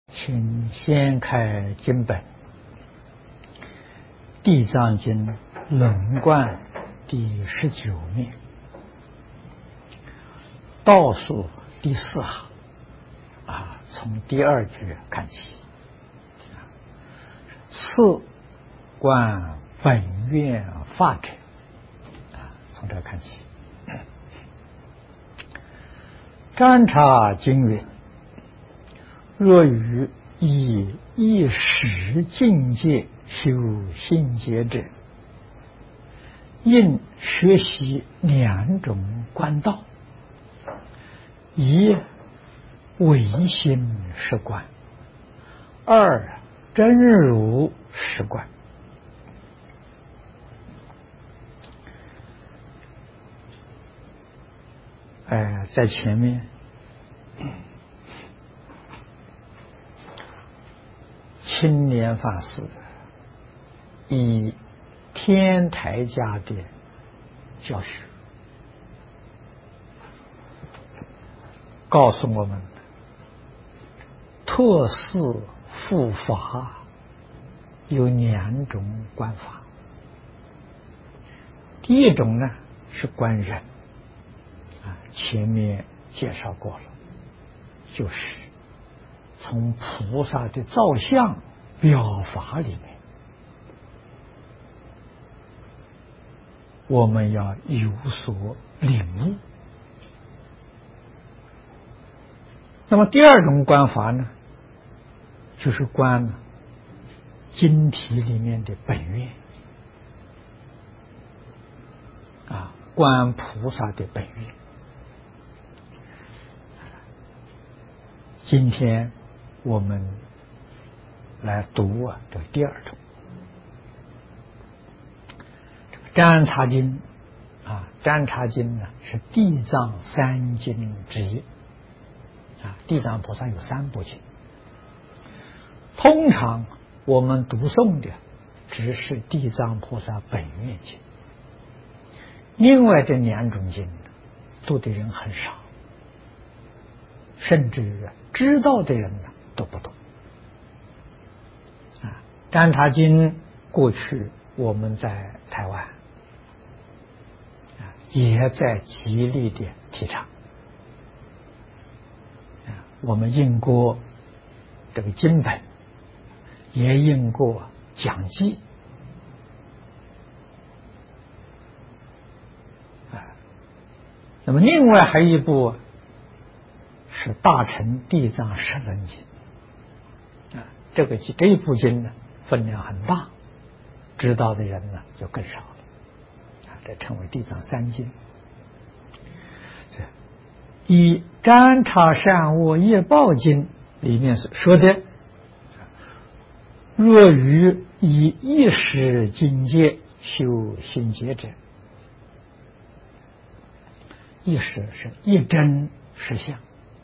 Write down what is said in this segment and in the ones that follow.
请先开经本，《地藏经》轮贯第19面，倒数第4行，从第2句看起。次观本愿法者，从这看起。占察经云：若于以一时境界修心结者，应学习2种观道：一唯心是观；2真如是观。在前面青年法师以天台家的教学告诉我们，托事护法有2种观法。第一种呢是观人，前面介绍过了，就是从菩萨的造像表法里面，我们要有所领悟。那么第2种观法呢，就是观经题里面的本愿，观菩萨的本愿。今天我们来读这个第2种占察经。占察经呢是地藏3经之一。地藏菩萨有3部经，通常我们读诵的只是地藏菩萨本愿经，另外这2种经读的人很少，甚至于知道的人都不多。占察经过去我们在台湾也在极力的提倡，我们印过这个经本，也印过讲记。那么另外还有一部是大乘地藏十轮经。这一部经呢分量很大，知道的人呢就更少了。这称为地藏3经。以占察善恶业报经里面说的，若于以一时境界修心结者，一时是一真实相，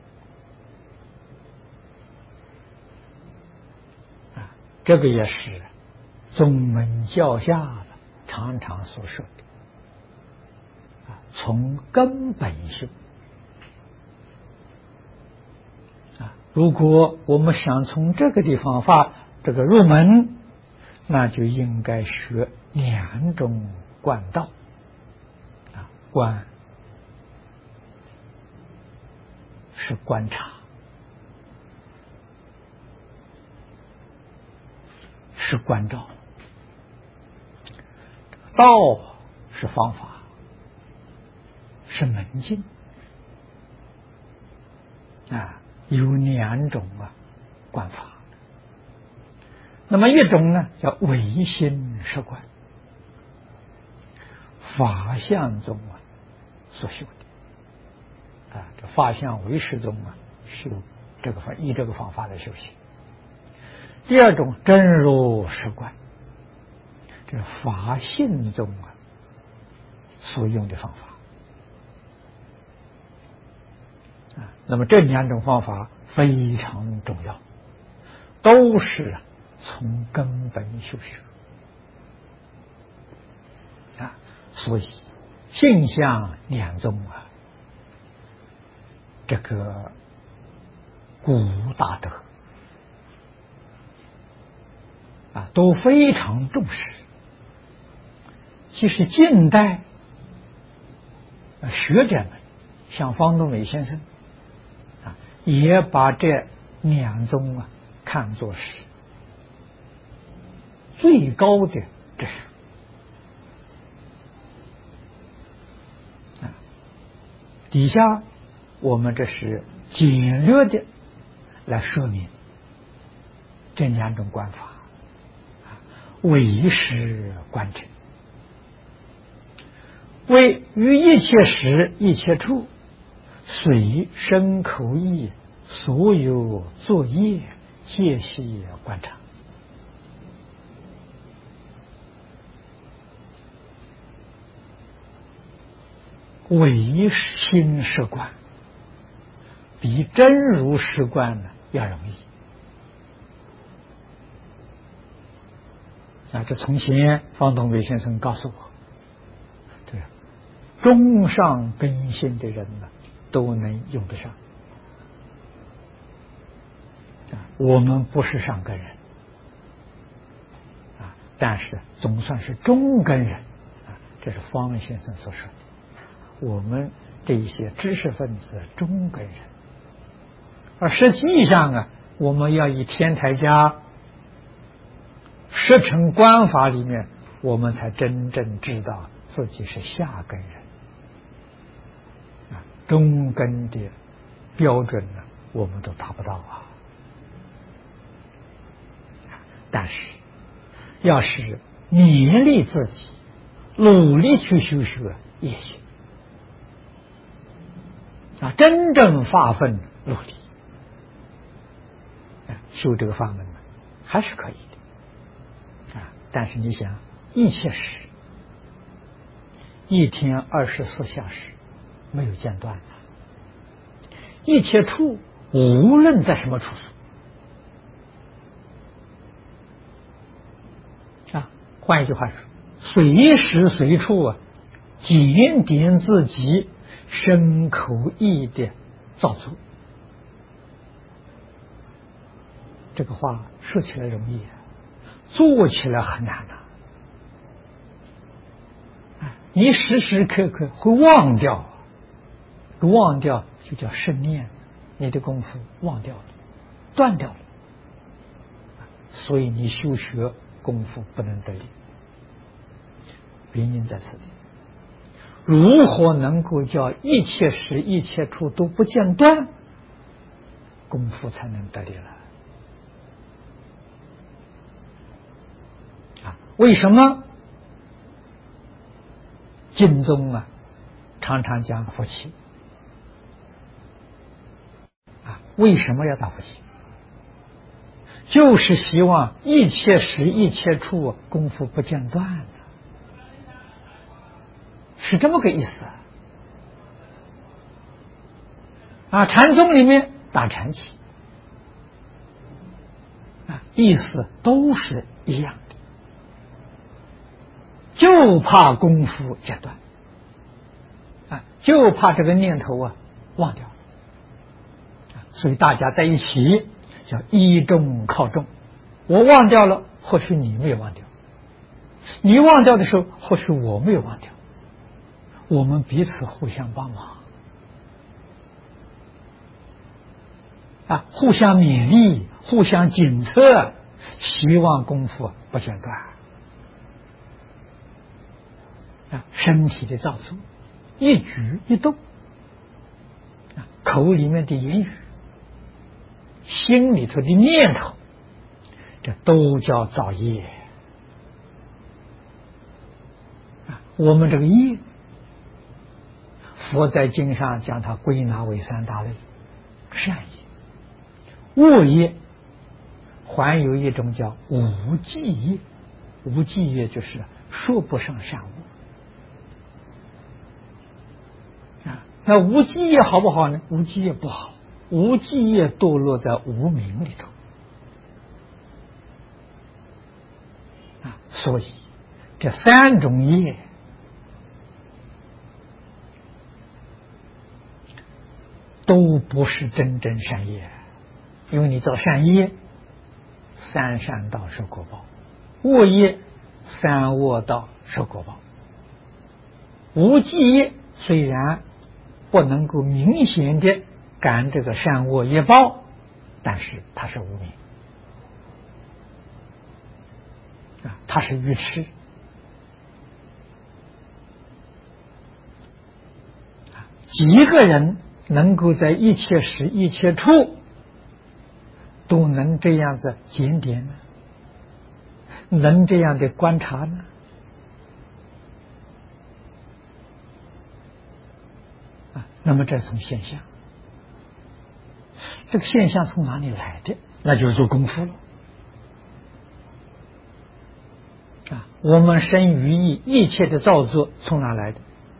这个也是宗门教下常常所说的，从根本修。如果我们想从这个地方入门，那就应该学2种观道。观是观察，是关照；道是方法，是门径。有2种观法。那么一种呢叫唯心是观，法相中所修的。这法相唯识中修这个依这个方法来修行。第2种真如是观，这法性中所用的方法。那么这2种方法非常重要，都是从根本修学。所以性相2宗这个古大德都非常重视。其实近代学者们，像方东美先生也把这两宗看作是最高的知识底下我们这是简略的来说明这两种观法，唯识观者，为于一切时一切处随身口意所有作业皆悉观察。唯心识观比真如识观呢要容易这从前方东伟先生告诉我，对，中上根性的人呢都能用得上我们不是上根人但是总算是中根人这是方先生所说的。我们这一些知识分子中根人，而实际上我们要以天台家十乘观法里面，我们才真正知道自己是下根人中根的标准呢，我们都达不到但是要是勉励自己，努力去修学也行真正发奋努力修这个法门还是可以的但是你想，一切时一天24小时没有间断一切处无论在什么处所换一句话说，随时随处检点自己身口意的造作。这个话说起来容易做起来很难你时时刻刻会忘掉忘掉就叫生念，你的功夫忘掉了，断掉了，所以你修学功夫不能得力，原因在此地。如何能够叫一切时一切处都不间断，功夫才能得力了为什么经宗常常讲佛七为什么要打佛七？就是希望一切时一切处功夫不间断的，是这么个意思禅宗里面打禅七意思都是一样的，就怕功夫间断就怕这个念头忘掉所以大家在一起叫依众靠众，我忘掉了，或许你没有忘掉，你忘掉的时候或许我没有忘掉，我们彼此互相帮忙互相勉励，互相检测，希望功夫不间断身体的造作，一举一动口里面的言语，心里头的念头，这都叫造业我们这个业，佛在经上将它归纳为三大类：善业、恶业，还有一种叫无记业。无记业就是说不上善恶那无记业好不好呢？无记业不好，无记业堕落在无明里头所以这三种业都不是真正善业，因为你造善业，三善道是果报恶业三恶道受果报，无记业虽然不能够明显的感这个善恶业报，但是它是无明啊，它是愚痴。几个人能够在一切时一切处都能这样子检点呢？能这样的观察呢？那么这从现象，这个现象从哪里来的？那就是做功夫了。我们身语意一切的造作从哪来的？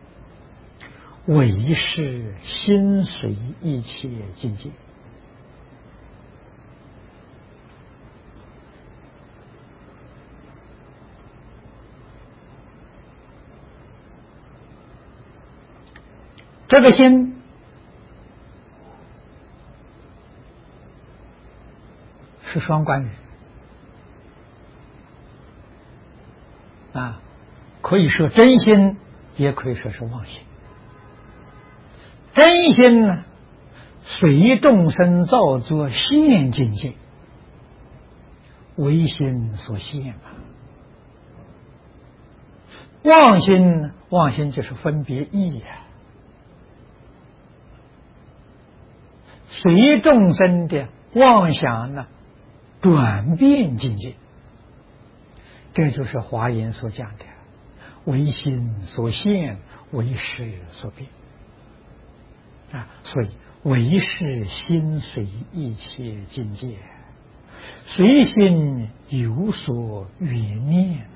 唯是心随一切境界。这个心是双关语可以说真心，也可以说是妄心。真心呢，随众生造作现境界，唯心所现嘛。妄心呢，妄心就是分别意随众生的妄想呢，转变境界。这就是华严所讲的唯心所现，唯识所变所以唯是心随一切境界，随心有所缘念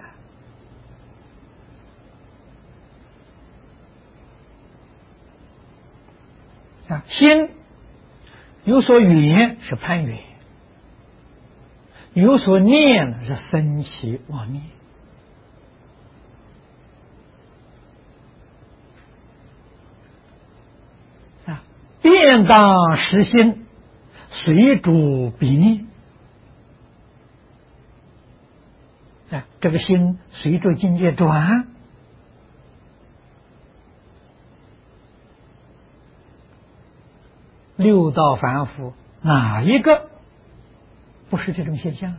心有所缘是攀缘，有所念是生起妄念。便当实心，随主彼念。这个心随着境界转，六道凡夫哪一个不是这种现象？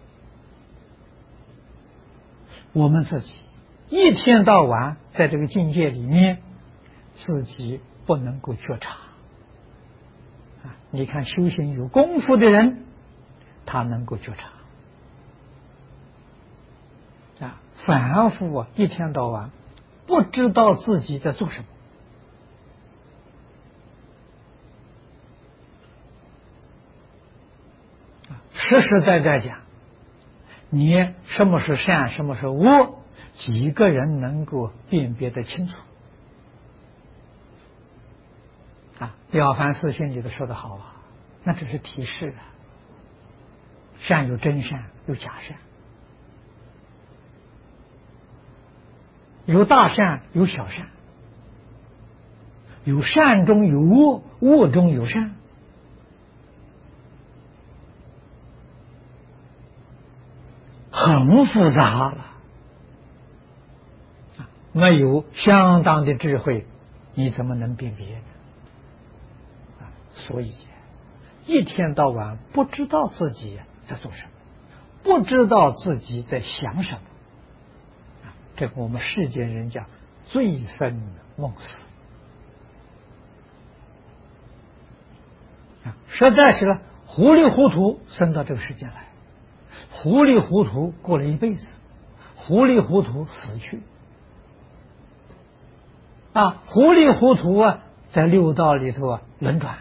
我们自己一天到晚在这个境界里面，自己不能够觉察。你看修行有功夫的人，他能够觉察。凡夫一天到晚不知道自己在做什么。实实在在讲，你什么是善，什么是恶，几个人能够辨别得清楚？了凡四训里头说得好那只是提示善有真善，有假善，有大善，有小善，有善中有恶，恶中有善。很复杂了，没有相当的智慧，你怎么能辨别呢？所以一天到晚不知道自己在做什么，不知道自己在想什么，这个我们世间人讲醉生梦死实在是糊里糊涂生到这个世间来，糊里糊涂过了一辈子，糊里糊涂死去糊里糊涂在六道里头轮转。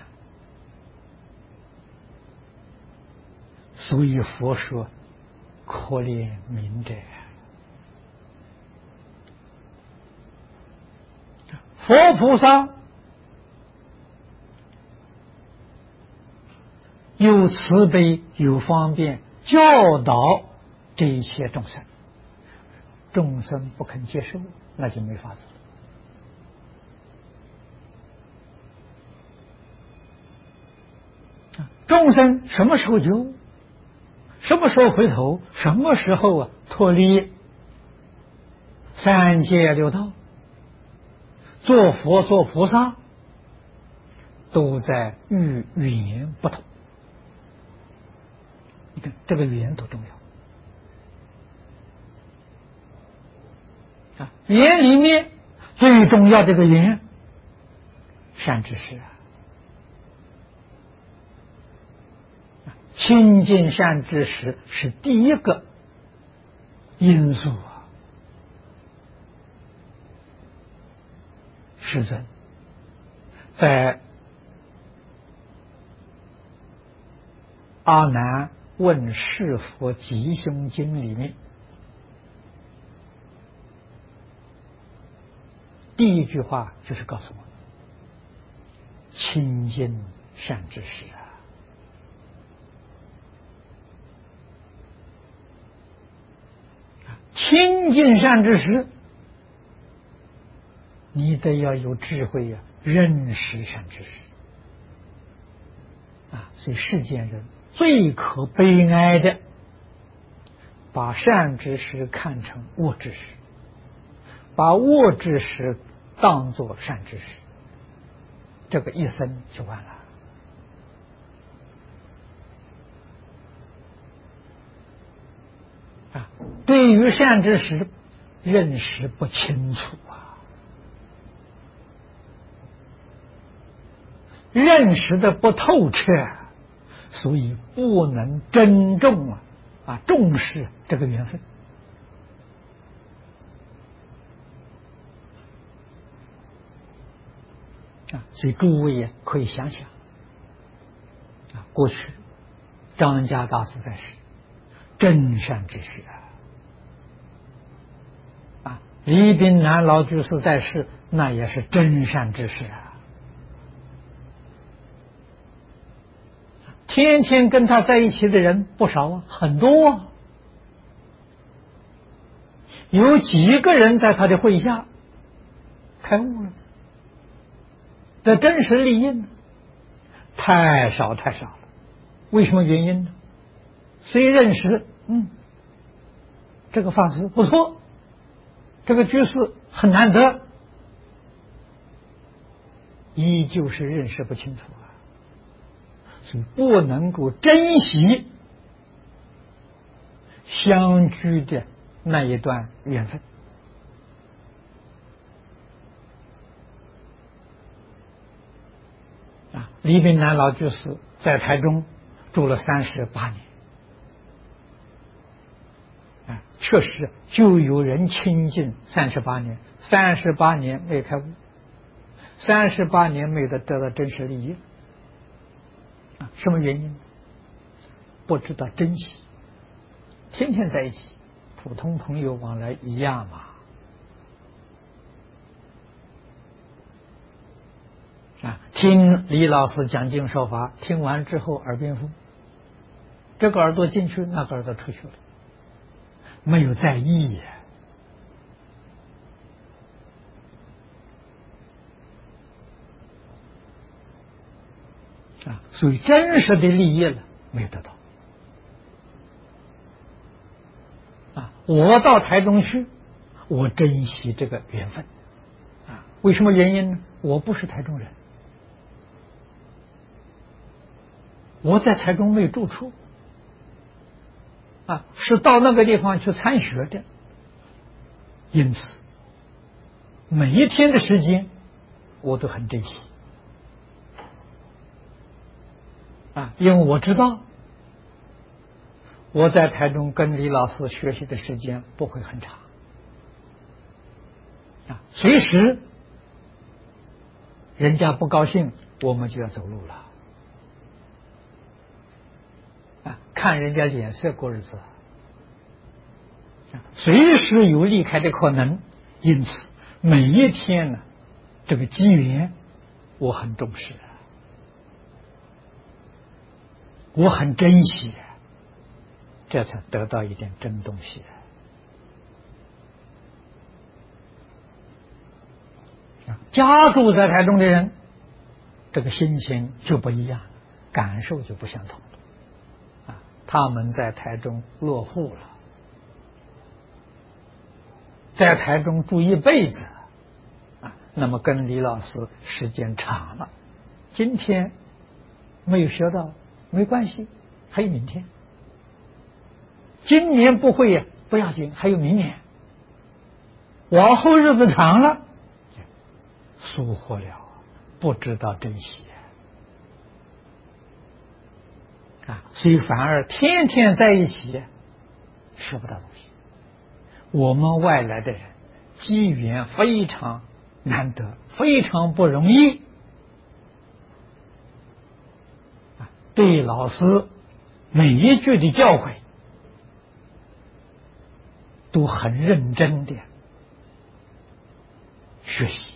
所以佛说可怜悯者，佛菩萨有慈悲有方便教导这一切众生，众生不肯接受，那就没法子了。众生什么时候觉悟？ 什么时候回头？什么时候脱离三界六道，做佛做菩萨，都在与缘不同。你看这个缘多重要啊！缘里面最重要的一个缘，善知识啊，亲近善知识是第一个因素啊。世尊在阿难问是佛吉凶经里面，第一句话就是告诉我们：亲近善知识啊！亲近善知识，你得要有智慧呀，认识善知识啊！所以世间人最可悲哀的，把善知识看成恶知识，把恶知识当作善知识，这个一生就完了啊！对于善知识认识不清楚啊，认识的不透彻，所以不能珍重重视这个缘分啊！所以诸位也可以想想啊，过去张家大师在世，真善知识啊，李炳南老居士在世，那也是真善知识啊。天天跟他在一起的人不少啊，很多啊，有几个人在他的会下开悟了？这真实利益呢？太少太少了。为什么原因呢？虽认识这个法师不错，这个居士很难得，依旧是认识不清楚啊，所以不能够珍惜相聚的那一段缘分啊！李炳南老居士在台中住了38年啊，确实就有人亲近38年，38年没开悟，38年没得到真实利益啊！什么原因？不知道珍惜，天天在一起，普通朋友往来一样嘛。听李老师讲经说法，听完之后耳边风，这个耳朵进去，那个耳朵出去了，没有在意所以真实的利益了没有得到我到台中去，我珍惜这个缘分为什么原因呢？我不是台中人，我在台中没住处是到那个地方去参学的，因此每一天的时间我都很珍惜因为我知道我在台中跟李老师学习的时间不会很长随时人家不高兴，我们就要走路了看人家脸色过日子随时有离开的可能，因此每一天呢，这个机缘我很重视我很珍惜这才得到一点真东西家住在台中的人，这个心情就不一样，感受就不相同了他们在台中落户了，在台中住一辈子那么跟李老师时间长了，今天没有学到没关系，还有明天。今年不会不要紧，还有明年。往后日子长了，疏忽了，不知道珍惜所以反而天天在一起学不到东西。我们外来的人机缘非常难得，非常不容易对老师每一句的教诲都很认真的学习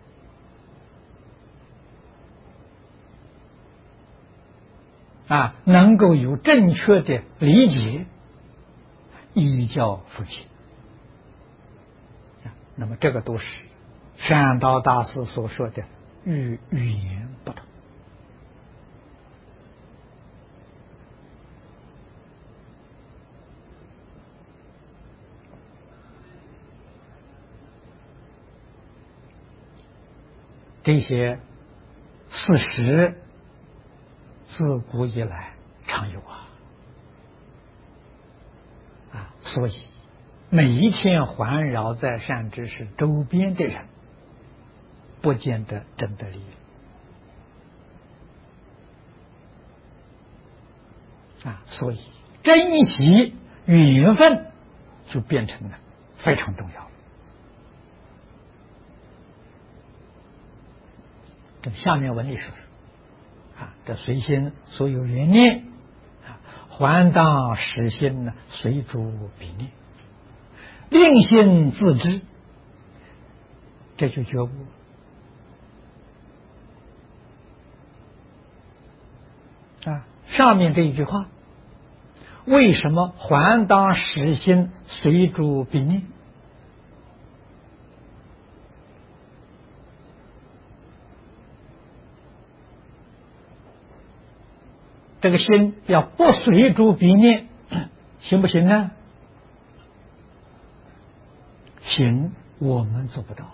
能够有正确的理解，依教奉行。那么这个都是善导大师所说的与语言不同。这些事实自古以来常有所以每一天环绕在善知识周边的人，不见得真的利益所以珍惜缘分就变成了非常重要。这下面文理说说这随心所有缘念还当实心呢，随诸彼念，令心自知，这就觉悟上面这一句话，为什么还当实心随诸彼念？这个心要不随诸彼念，行不行呢？行，我们做不到。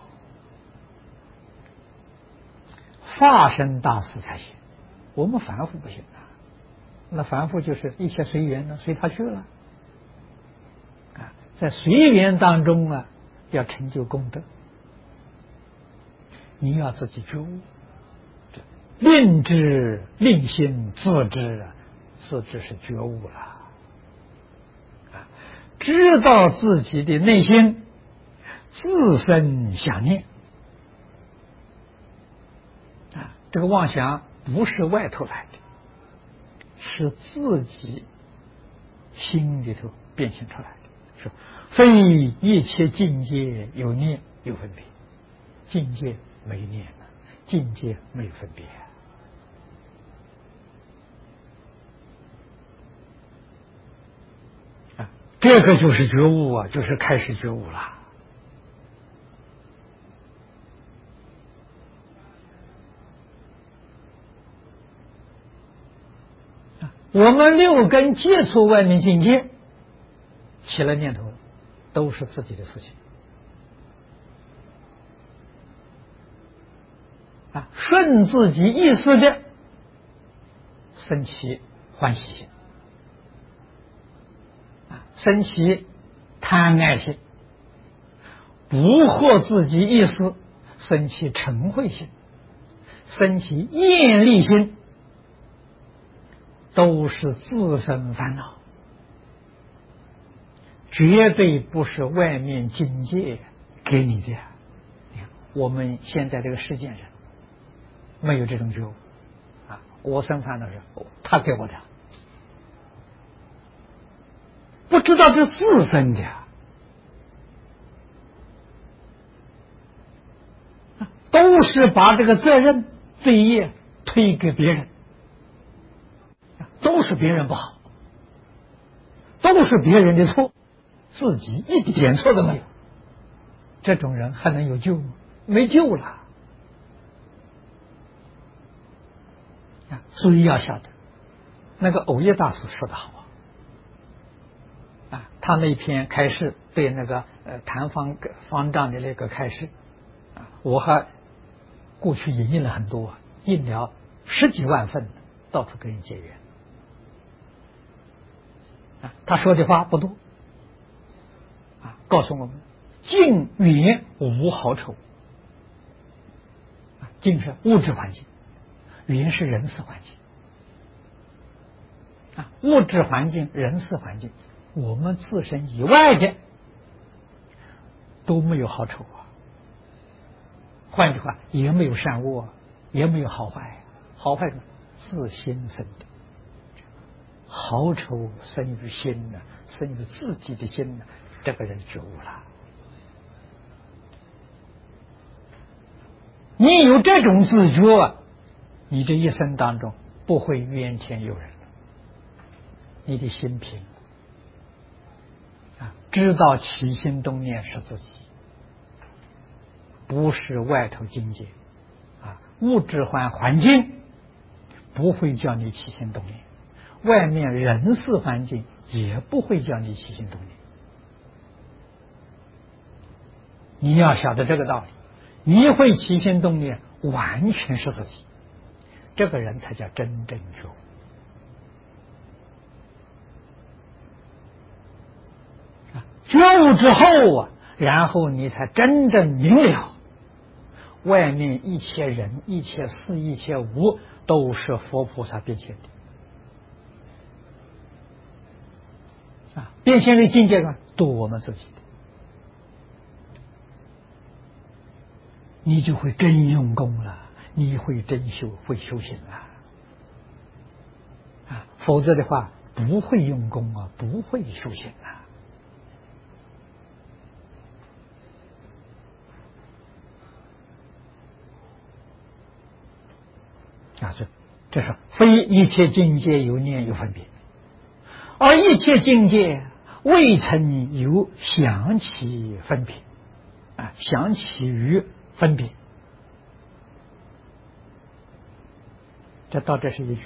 法身大师才行，我们凡夫不行那凡夫就是一切随缘随他去了在随缘当中要成就功德，你要自己觉悟。令知令心自知自知是觉悟了知道自己的内心自身想念这个妄想不是外头来的，是自己心里头变现出来的。说非一切境界有念有分别，境界没念境界没分别这个就是觉悟就是开始觉悟了。我们六根接触外面境界，起了念头，都是自己的事情顺自己意思的生起欢喜心生起贪爱心，不合自己意思生起嗔恚心，生起厌离心，都是自身烦恼，绝对不是外面境界给你的。你看我们现在这个世间人没有这种觉悟我生烦恼是他给我的，不知道是自身的都是把这个责任罪业推给别人，都是别人不好，都是别人的错，自己一点错都没有。这种人还能有救吗？没救了所以要晓得那个藕叶大师说得好他那篇开示对那个谈方丈的那个开示我还过去也印了很多，印了10几万份，到处跟人结缘。他说的话不多告诉我们境缘无好丑。境是物质环境，缘是人事环境物质环境、人事环境，我们自身以外的都没有好丑换句话，也没有善恶，也没有好坏。好坏是自心生的，好丑生于心生于自己的心这个人觉悟了。你有这种自觉你这一生当中不会怨天尤人，你的心平知道起心动念是自己，不是外头境界物质环境不会叫你起心动念，外面人事环境也不会叫你起心动念。你要晓得这个道理，你会起心动念完全是自己，这个人才叫真正觉悟。觉悟之后然后你才真正明了外面一切人、一切事、一切物都是佛菩萨变现的变现的境界都我们自己的，你就会真用功了，你会真会修行了否则的话不会用功不会修行这是非一切境界有念有分别，而一切境界未曾有想起分别想起于分别，这到这是一句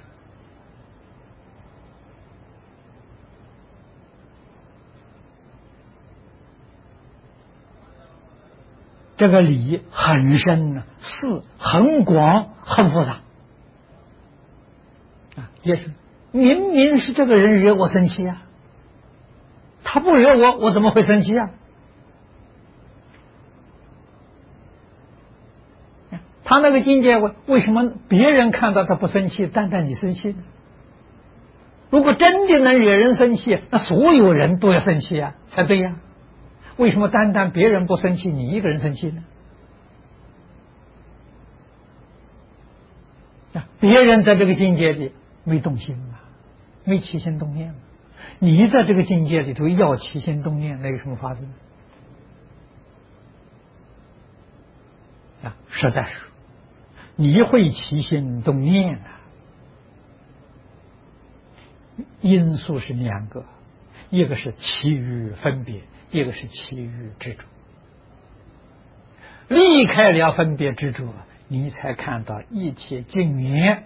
这个理很深事很广很复杂也是明明是这个人惹我生气他不惹我怎么会生气他那个境界为什么别人看到他不生气，单单你生气呢？如果真的能惹人生气，那所有人都要生气才对为什么单单别人不生气，你一个人生气呢？别人在这个境界里没动心没起心动念你在这个境界里头要起心动念，那有什么法子实在是你会起心动念因素是2个，一个是起于分别，一个是起于执着。离开了分别执着，你才看到一切境缘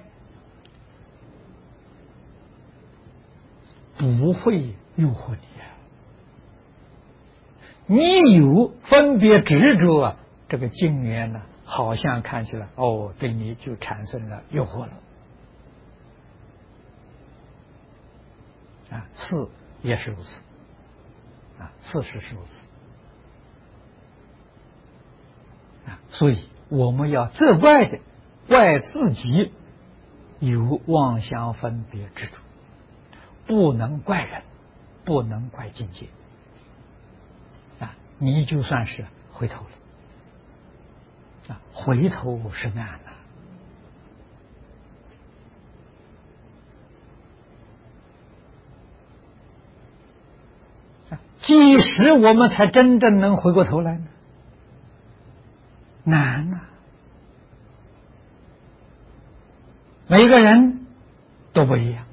不会诱惑你你有分别执着这个境缘呢，好像看起来对你就产生了诱惑了事也是如此事实是如此所以我们要责怪自己有妄想分别执着，不能怪人，不能怪境界你就算是回头了回头是难几时我们才真正能回过头来呢？难每个人都不一样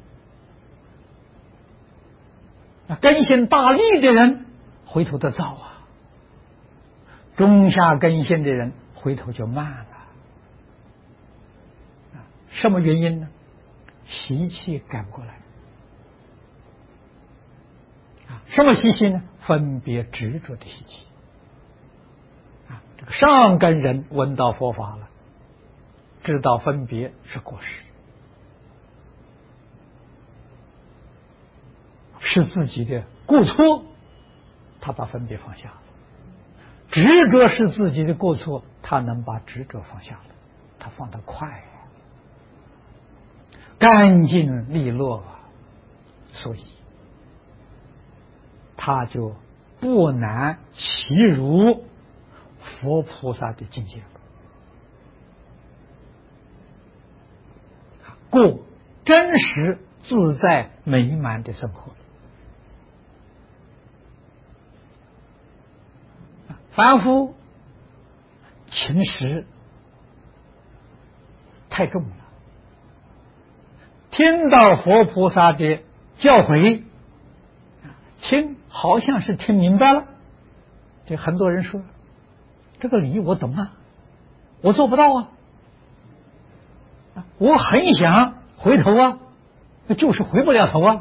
根性大力的人回头的早中下根性的人回头就慢了什么原因呢？习气改不过来什么习气呢？分别执着的习气。这个上根人闻到佛法了，知道分别是过失，是自己的过错，他把分别放下了；执着是自己的过错，他能把执着放下了，他放得快呀，干净利落啊，所以他就不难其如佛菩萨的境界，过真实自在美满的生活。凡夫情识太重了，听到佛菩萨的教诲，听好像是听明白了，这很多人说这个理我懂啊，我做不到啊，我很想回头啊，就是回不了头啊。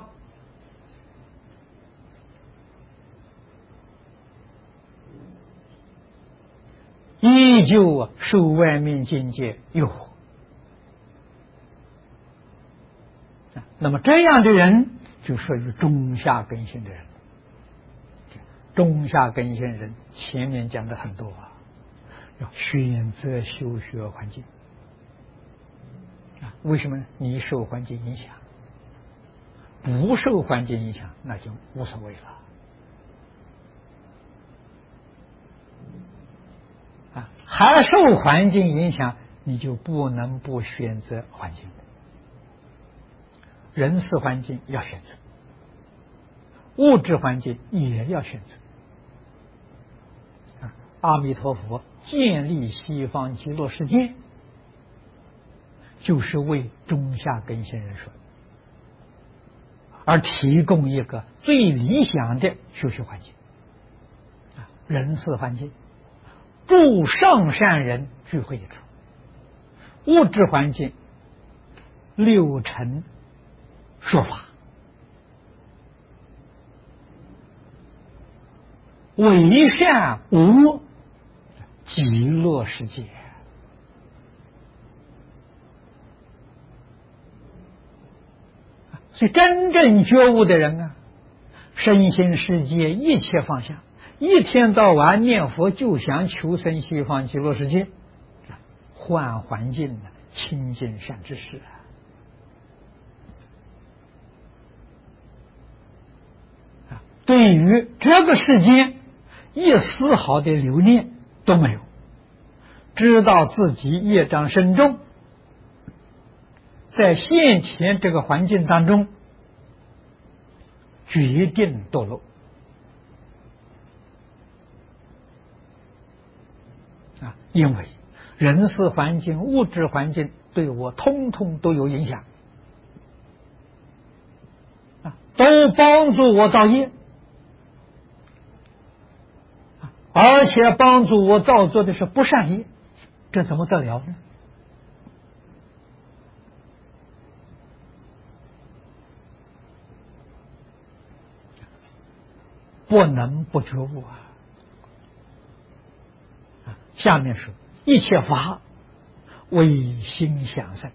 依旧受外面境界诱惑，那么这样的人就属于中下根性的人。中下根性人前面讲的很多啊，要选择修学环境为什么呢？你受环境影响，不受环境影响那就无所谓了还受环境影响，你就不能不选择环境。人事环境要选择，物质环境也要选择。阿弥陀佛建立西方极乐世界，就是为中下根性人说，而提供一个最理想的修学环境。人事环境助上善人聚会一处，物质环境六尘说法，为善无极乐世界。所以真正觉悟的人身心世界一切放下，一天到晚念佛就想求生西方极乐世界，换环境清净善知识对于这个世界一丝毫的留念都没有，知道自己业障深重，在现前这个环境当中决定堕落因为人事环境物质环境对我通通都有影响都帮助我造业，而且帮助我造作的是不善业，这怎么得了呢？不能不觉悟下面说一切法为心想生，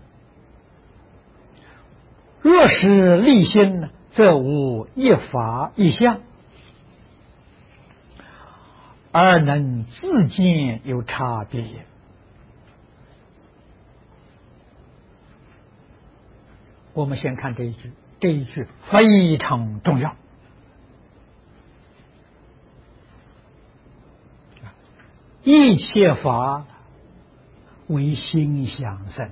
若是立心则无一法一相，而能自见有差别也。我们先看这一句，这一句非常重要。一切法为心想生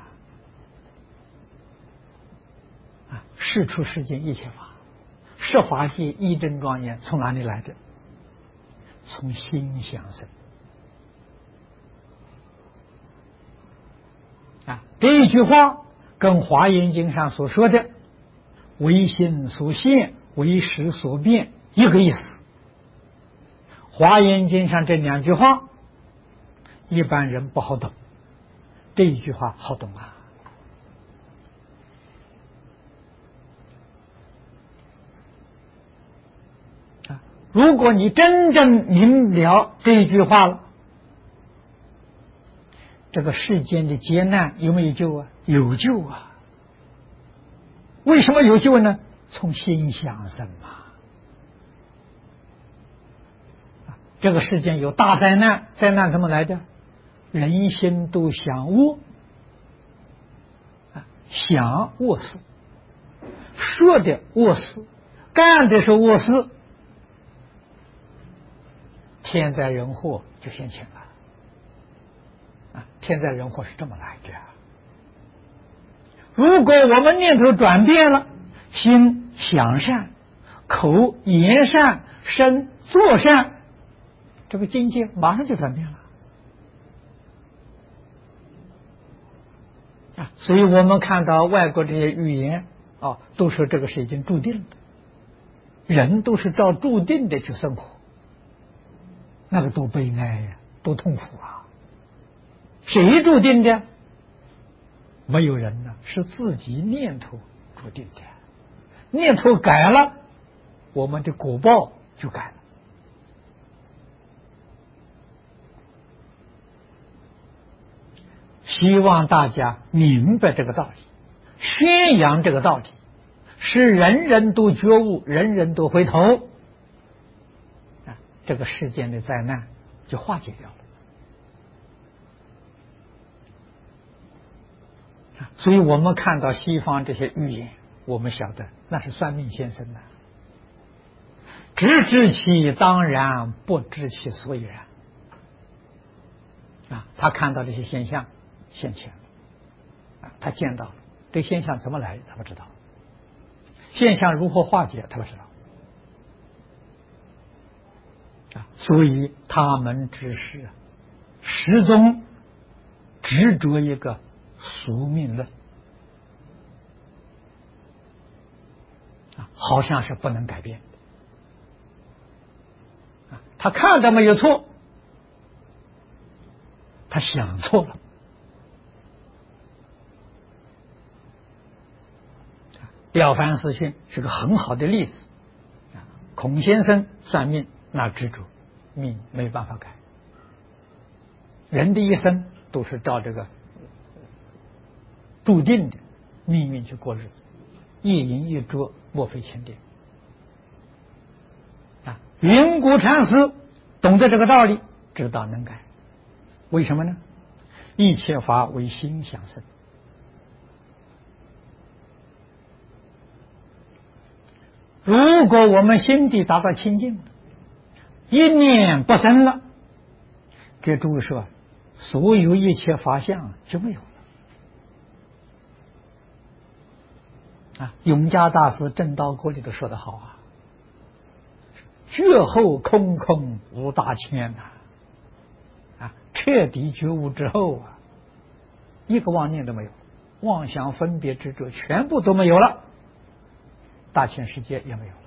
世出世间一切法，十法界一真庄严从哪里来的？从心想生这一句话跟华严经上所说的为心所现为识所变一个意思。华严经上这两句话一般人不好懂，这一句话好懂如果你真正明了这一句话了，这个世间的劫难有没有救啊？有救啊！为什么有救呢？从心想生嘛。这个世间有大灾难，灾难怎么来的？人心都想恶，想恶事，说的恶事，干的是恶事，天灾人祸就现前了。天灾人祸是这么来的。如果我们念头转变了，心想善，口言善，身作善，这个境界马上就转变了。所以我们看到外国这些预言都说这个是已经注定的，人都是照注定的去生活，那个多悲哀呀，多痛苦啊！谁注定的？没有人呢，是自己念头注定的。念头改了，我们的果报就改了。希望大家明白这个道理，宣扬这个道理，使人人都觉悟，人人都回头，这个世间的灾难就化解掉了。所以我们看到西方这些预言，我们晓得那是算命先生的，只知其当然，不知其所以然。他看到这些现象现前了，他见到了这现象怎么来他不知道，现象如何化解他不知道，所以他们只是始终执着一个宿命论，好像是不能改变的。他看的没有错，他想错了。了凡四训是个很好的例子。孔先生算命那执着，命没办法改。人的一生都是照这个注定的命运去过日子，一饮一啄莫非前定。云谷禅师懂得这个道理，知道能改。为什么呢？一切法为心想生。如果我们心地达到清净，一念不生了，给诸位说，所有一切法相就没有了。永嘉大师正道歌里头说得好啊，觉后空空无大千彻底觉悟之后一个妄念都没有，妄想分别执着全部都没有了，大千世界也没有了。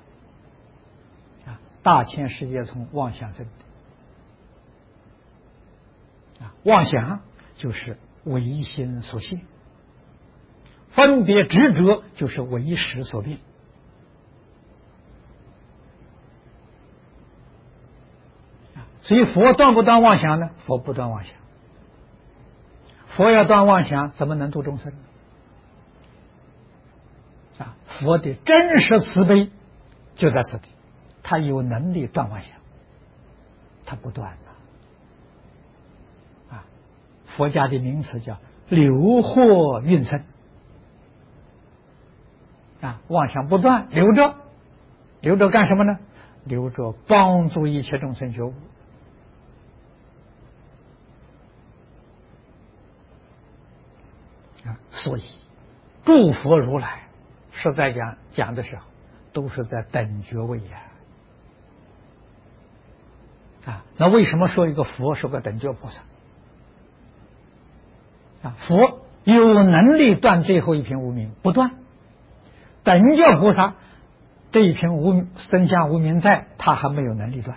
大千世界从妄想生的，妄想就是唯心所现，分别执着就是唯识所变。所以佛断不断妄想呢？佛不断妄想。佛要断妄想，怎么能度众生呢？佛的真实慈悲就在此地，他有能力断妄想，他不断佛家的名词叫留惑运生妄想不断留着，留着干什么呢？留着帮助一切众生觉悟。所以诸佛如来实在讲的时候，都是在等觉位那为什么说一个佛是个等觉菩萨？佛有能力断最后一品无明，不断；等觉菩萨这一品生相无明在，他还没有能力断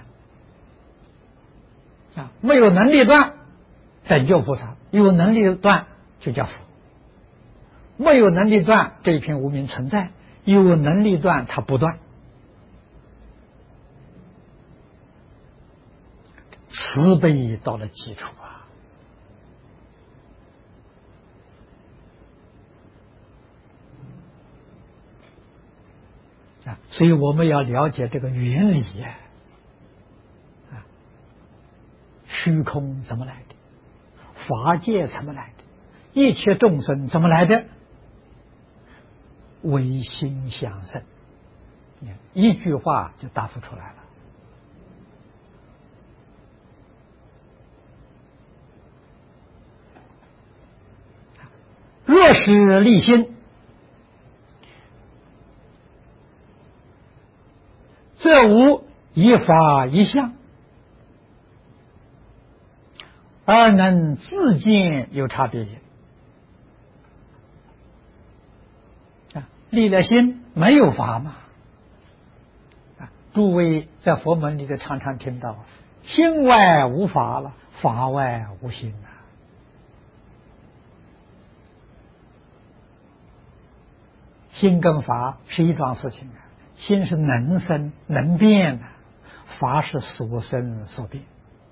没有能力断，等觉菩萨有能力断就叫佛。没有能力断，这一片无明存在；有能力断，它不断。 慈悲到了基础所以我们要了解这个原理虚空怎么来的，法界怎么来的，一切众生怎么来的，唯心想生，一句话就答复出来了。若是立心，则无一法一相，而能自见有差别也。立了心没有法嘛？诸位在佛门里的常常听到，心外无法了，法外无心心跟法是一桩事情心是能生能变法是所生所变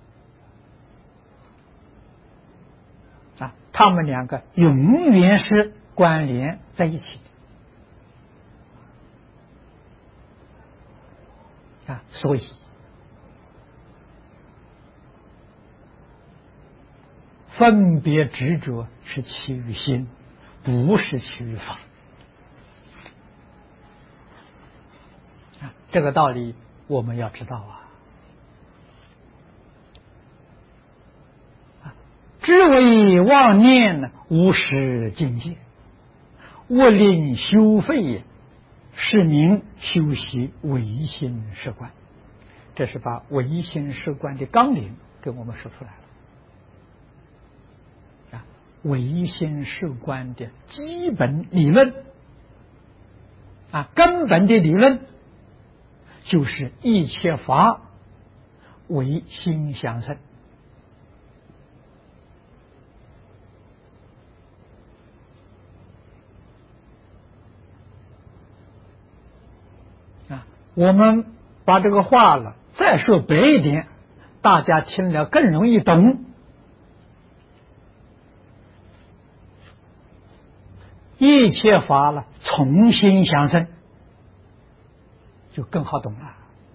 他们两个永远是关联在一起的所以分别执着是起于心，不是起于法这个道理我们要知道知为妄念无始境界，勿令修废，是名修习唯心是观。这是把唯心是观的纲领给我们说出来了唯心是观的基本理论根本的理论就是一切法唯心相生我们把这个话了再说白一点，大家听了更容易懂。一切法了从心相生，就更好懂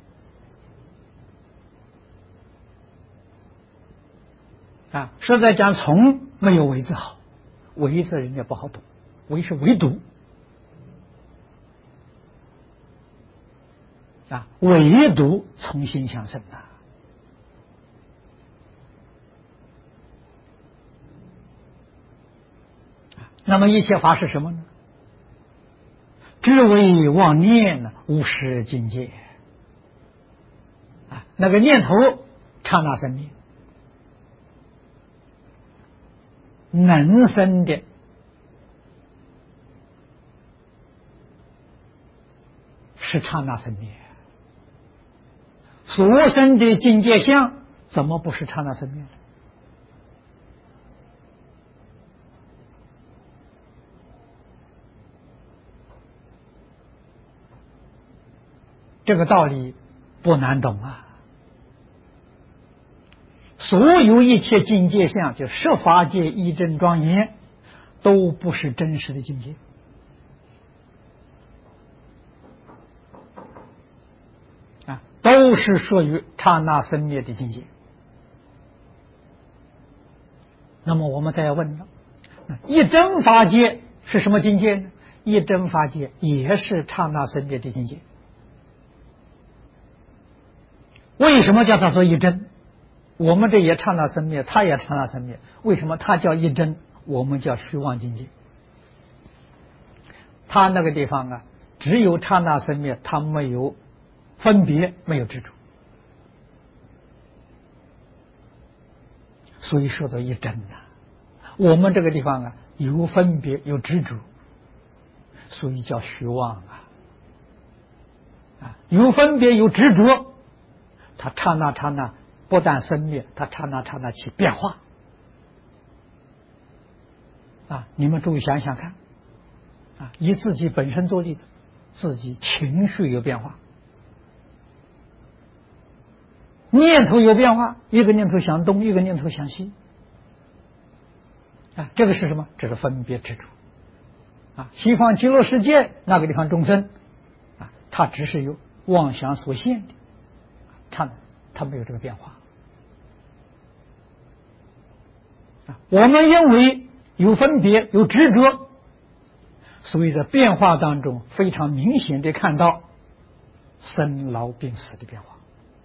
了实在讲从没有为字好，为字人家不好懂，为是唯独唯独从心相生那么一切法是什么呢？知为妄念无始境界那个念头刹那生灭，能生的是刹那生灭，所生的境界相怎么不是刹那生灭呢？这个道理不难懂所有一切境界相，就十法界一真庄严，都不是真实的境界都是属于刹那生灭的境界。那么我们再要问了，一真法界是什么境界呢？一真法界也是刹那生灭的境界。为什么叫它做一真？我们这也刹那生灭，它也刹那生灭，为什么它叫一真，我们叫虚妄境界？它那个地方只有刹那生灭，它没有分别，没有执着，所以说到一真我们这个地方有分别有执着，所以叫虚妄有分别有执着，它刹那刹那不但生灭，它刹那刹那起变化你们注意想想看以自己本身做例子，自己情绪有变化念头有变化，一个念头想东，一个念头想西。这个是什么？这是分别执着。西方极乐世界那个地方众生，它只是由妄想所现的，它没有这个变化。我们因为有分别有执着，所以在变化当中非常明显的看到生老病死的变化。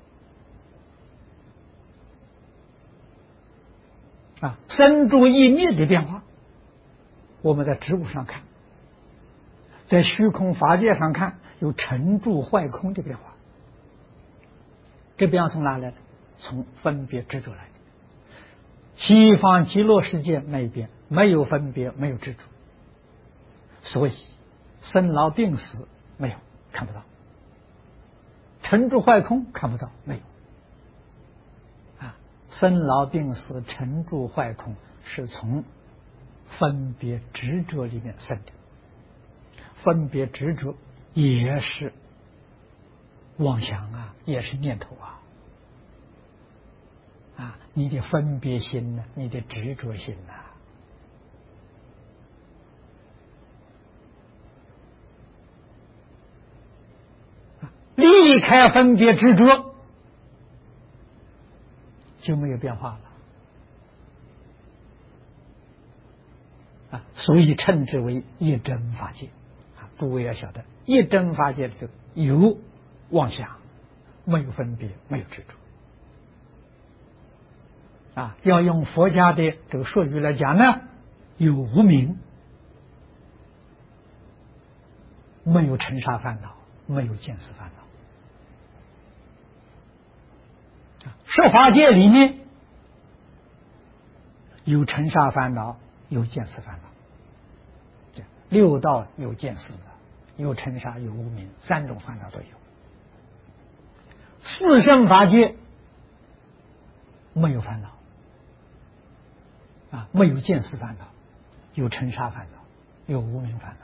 生住异灭的变化，我们在植物上看，在虚空法界上看，有成住坏空的变化。这变化从哪来的？从分别执着来的。西方极乐世界那边没有分别，没有执着，所以生老病死没有，看不到；成住坏空看不到，没有。生老病死成住坏空是从分别执着里面生的，分别执着也是妄想也是念头你的分别心呢，你的执着心离开分别执着就没有变化了所以称之为一真法界诸位要晓得，一真法界就有妄想，没有分别，没有执着要用佛家的这个术语来讲呢，有无明，没有尘沙烦恼，没有见思烦恼。十法界里面有尘沙烦恼，有见思烦恼，六道有见思的，有尘沙，有无明，三种烦恼都有。四圣法界没有烦恼没有见思烦恼，有尘沙烦恼，有无明烦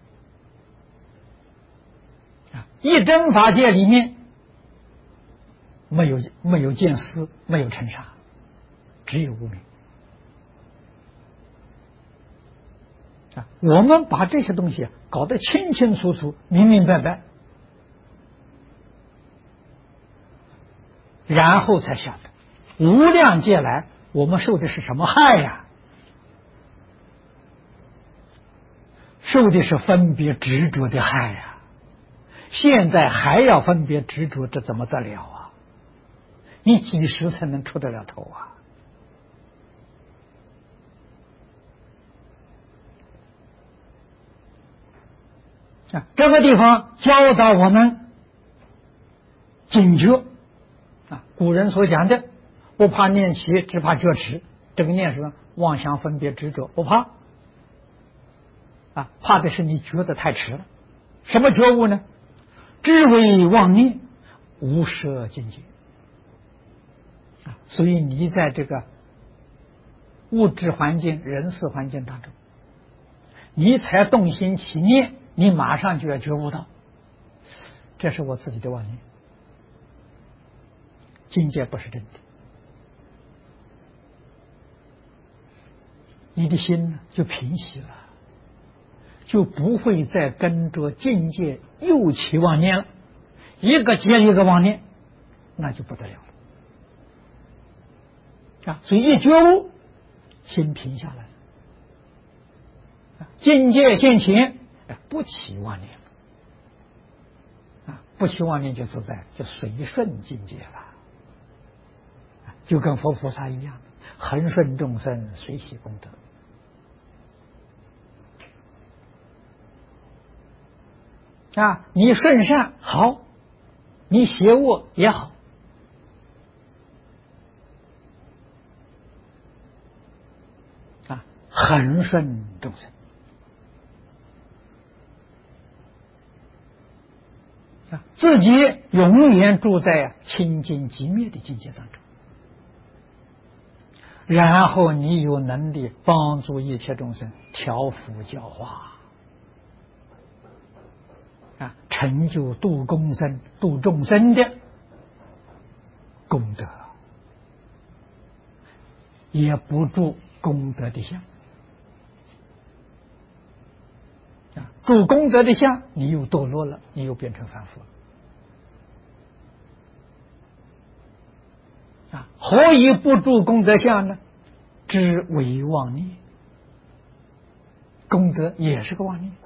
恼一真法界里面没有见思，没有尘沙，只有无明我们把这些东西搞得清清楚楚，明明白白，然后才晓得无量劫来我们受的是什么害呀？受的是分别执着的害呀！现在还要分别执着，这怎么得了你几时才能出得了头这个地方教导我们警觉古人所讲的不怕念起，只怕觉迟。这个念什么？妄想分别执着不怕怕的是你觉得太迟了。什么觉悟呢？知为妄念，无摄境界所以你在这个物质环境、人事环境当中，你才动心起念，你马上就要觉悟到，这是我自己的妄念，境界不是真的。你的心呢就平息了，就不会再跟着境界又起妄念了，一个接一个妄念，那就不得了了所以一觉悟，心平下来了，境界现前，不起妄念了不起妄念就自在，就随顺境界了，就跟佛菩萨一样，恒顺众生，随喜功德你顺善好，你邪恶也好恒顺众生自己永远住在清净寂灭的境界当中，然后你有能力帮助一切众生调伏教化成就度众生的功德不住功德的相。住功德的相，你又堕落了，你又变成凡夫了。何以不住功德相呢？知为妄念，功德也是个妄念，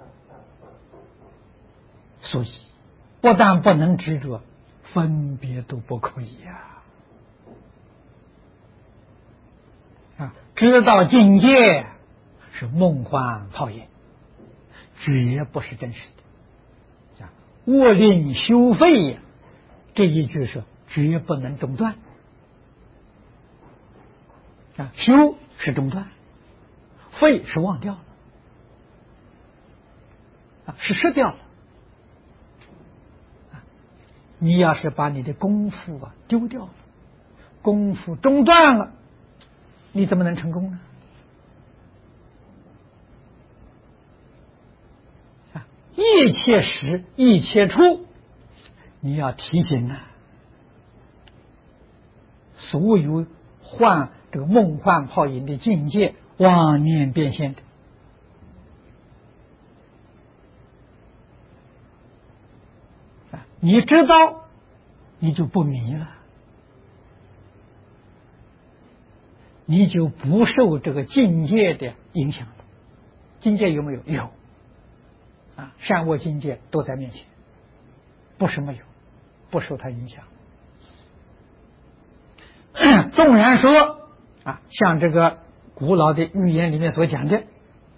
所以不但不能执着，分别都不可以知道境界是梦幻泡影，绝不是真实的。卧令修废呀，这一句是绝不能中断。修是中断，废是忘掉了，是失掉了。你要是把你的功夫丢掉了，功夫中断了，你怎么能成功呢？一切时一切处，你要提醒所有这个梦幻泡影的境界，妄念变现的。你知道，你就不迷了，你就不受这个境界的影响了。境界有没有？有。善恶境界都在面前，不是没有，不受它影响。纵然说像这个古老的寓言里面所讲的，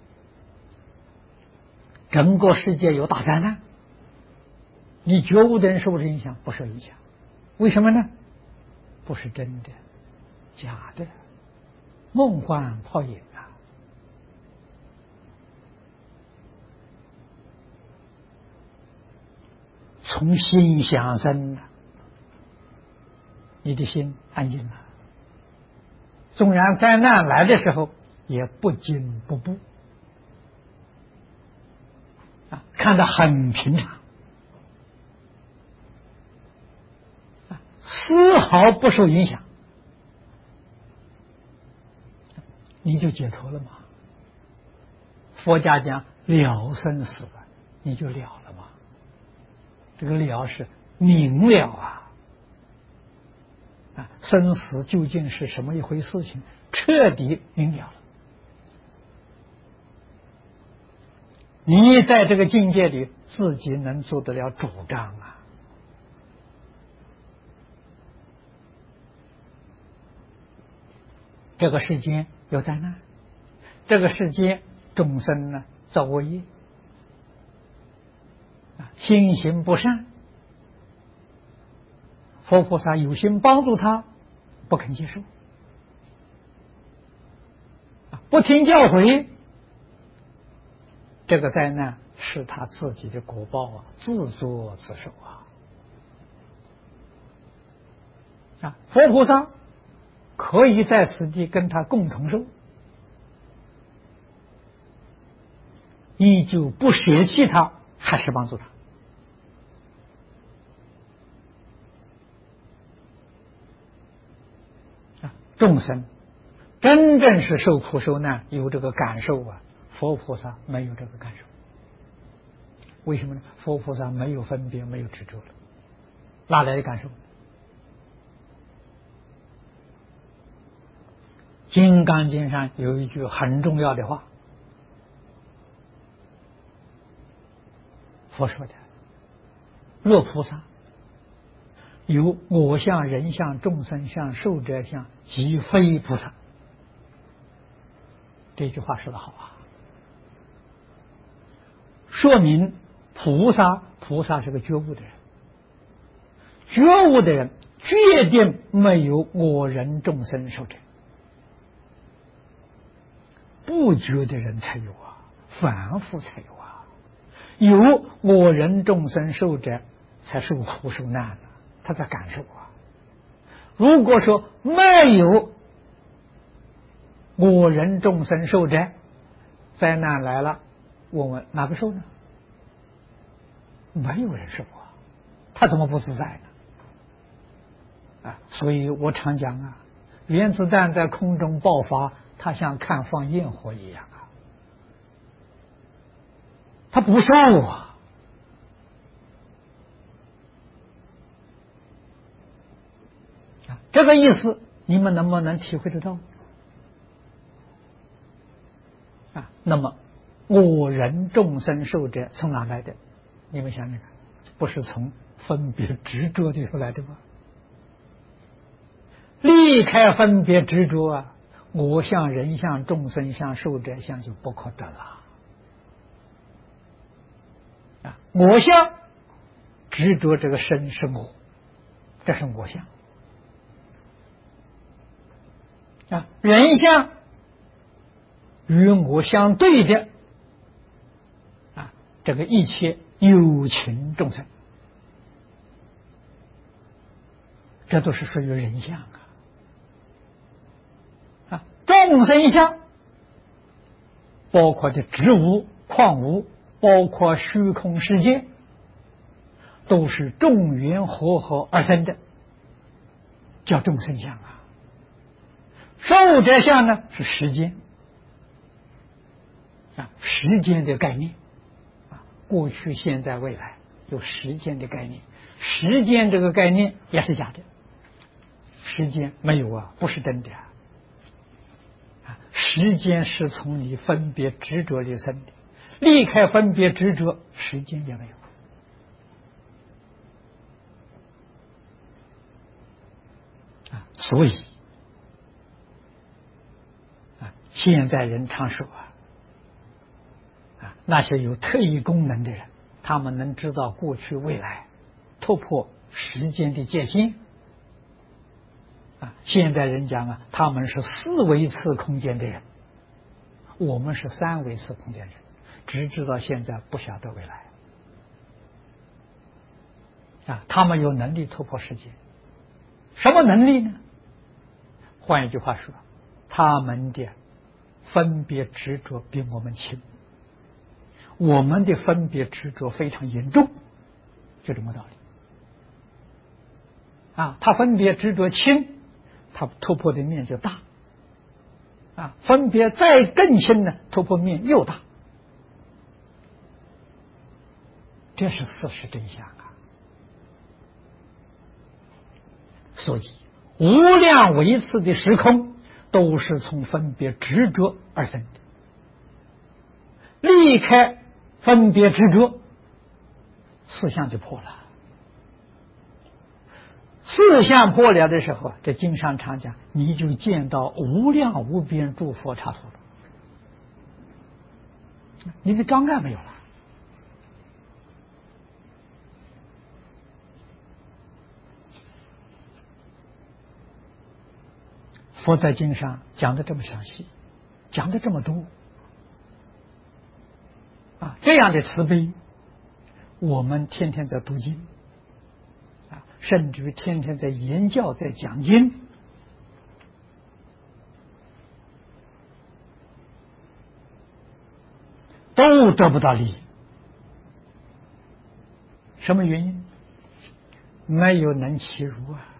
整个世界有大灾难，你觉悟的人受不受影响？不受影响。为什么呢？不是真的，假的，梦幻泡影从心想生你的心安静了，纵然灾难来的时候也不惊不怖看得很平常丝毫不受影响，你就解脱了吗？佛家讲了生死了，你就了了吗？这个了是明了生死究竟是什么一回事情，彻底明了了。你在这个境界里自己能做得了主张这个世间有灾难，这个世间众生造恶业，心行不善，佛菩萨有心帮助他，不肯接受，不听教诲，这个灾难是他自己的果报自作自受佛菩萨可以在此地跟他共同受，依旧不舍弃他，还是帮助他。众生真正是受苦受难有这个感受佛菩萨没有这个感受。为什么呢？佛菩萨没有分别，没有执着了，哪来的感受？金刚经上有一句很重要的话，佛说的：若菩萨有我相、人相、众生相、寿者相，即非菩萨。这句话说得好说明菩萨是个觉悟的人，觉悟的人决定没有我人众生寿者，不觉的人才有凡夫才有有我人众生寿者才受苦受难他在感受如果说没有我人众生受者，灾难来了，问哪个受呢？没有人受他怎么不自在呢？所以我常讲原子弹在空中爆发，它像看放焰火一样啊，它不受啊。这个意思你们能不能体会得到啊？那么我人众生受者从哪来的？你们想想看，不是从分别执着里头来的吗？离开分别执着啊，我相、人相、众生相、寿者相就不可得了啊！我相执着这个身是我，这是我相啊。人相与我相对的啊，这个一切有情众生，这都是属于人相啊。众生相包括的植物、矿物，包括虚空世界，都是众缘和合而生的，叫众生相啊。寿者相呢是时间啊，时间的概念啊，过去、现在、未来有时间的概念，时间这个概念也是假的，时间没有啊，不是真的啊。时间是从你分别执着里生的，离开分别执着，时间也没有啊。所以啊，现在人常说啊，那些有特异功能的人，他们能知道过去未来，突破时间的界限啊。现在人讲啊，他们是4维次空间的人，我们是3维次空间人，只知道现在，不晓得未来啊。他们有能力突破世界，什么能力呢？换一句话说，他们的分别执着比我们轻，我们的分别执着非常严重，就这么道理啊。他分别执着轻，他突破的面就大啊，分别再更轻呢，突破面又大，这是事实真相啊。所以无量维次的时空都是从分别执着而生的，离开分别执着，四相就破了。四相破了的时候，在经上常讲，你就见到无量无边诸佛刹土了，你的障碍没有了。佛在经上讲的这么详细，讲的这么多啊，这样的慈悲，我们天天在读经啊，甚至于天天在言教，在讲经，都得不到利益。什么原因？没有能其如啊！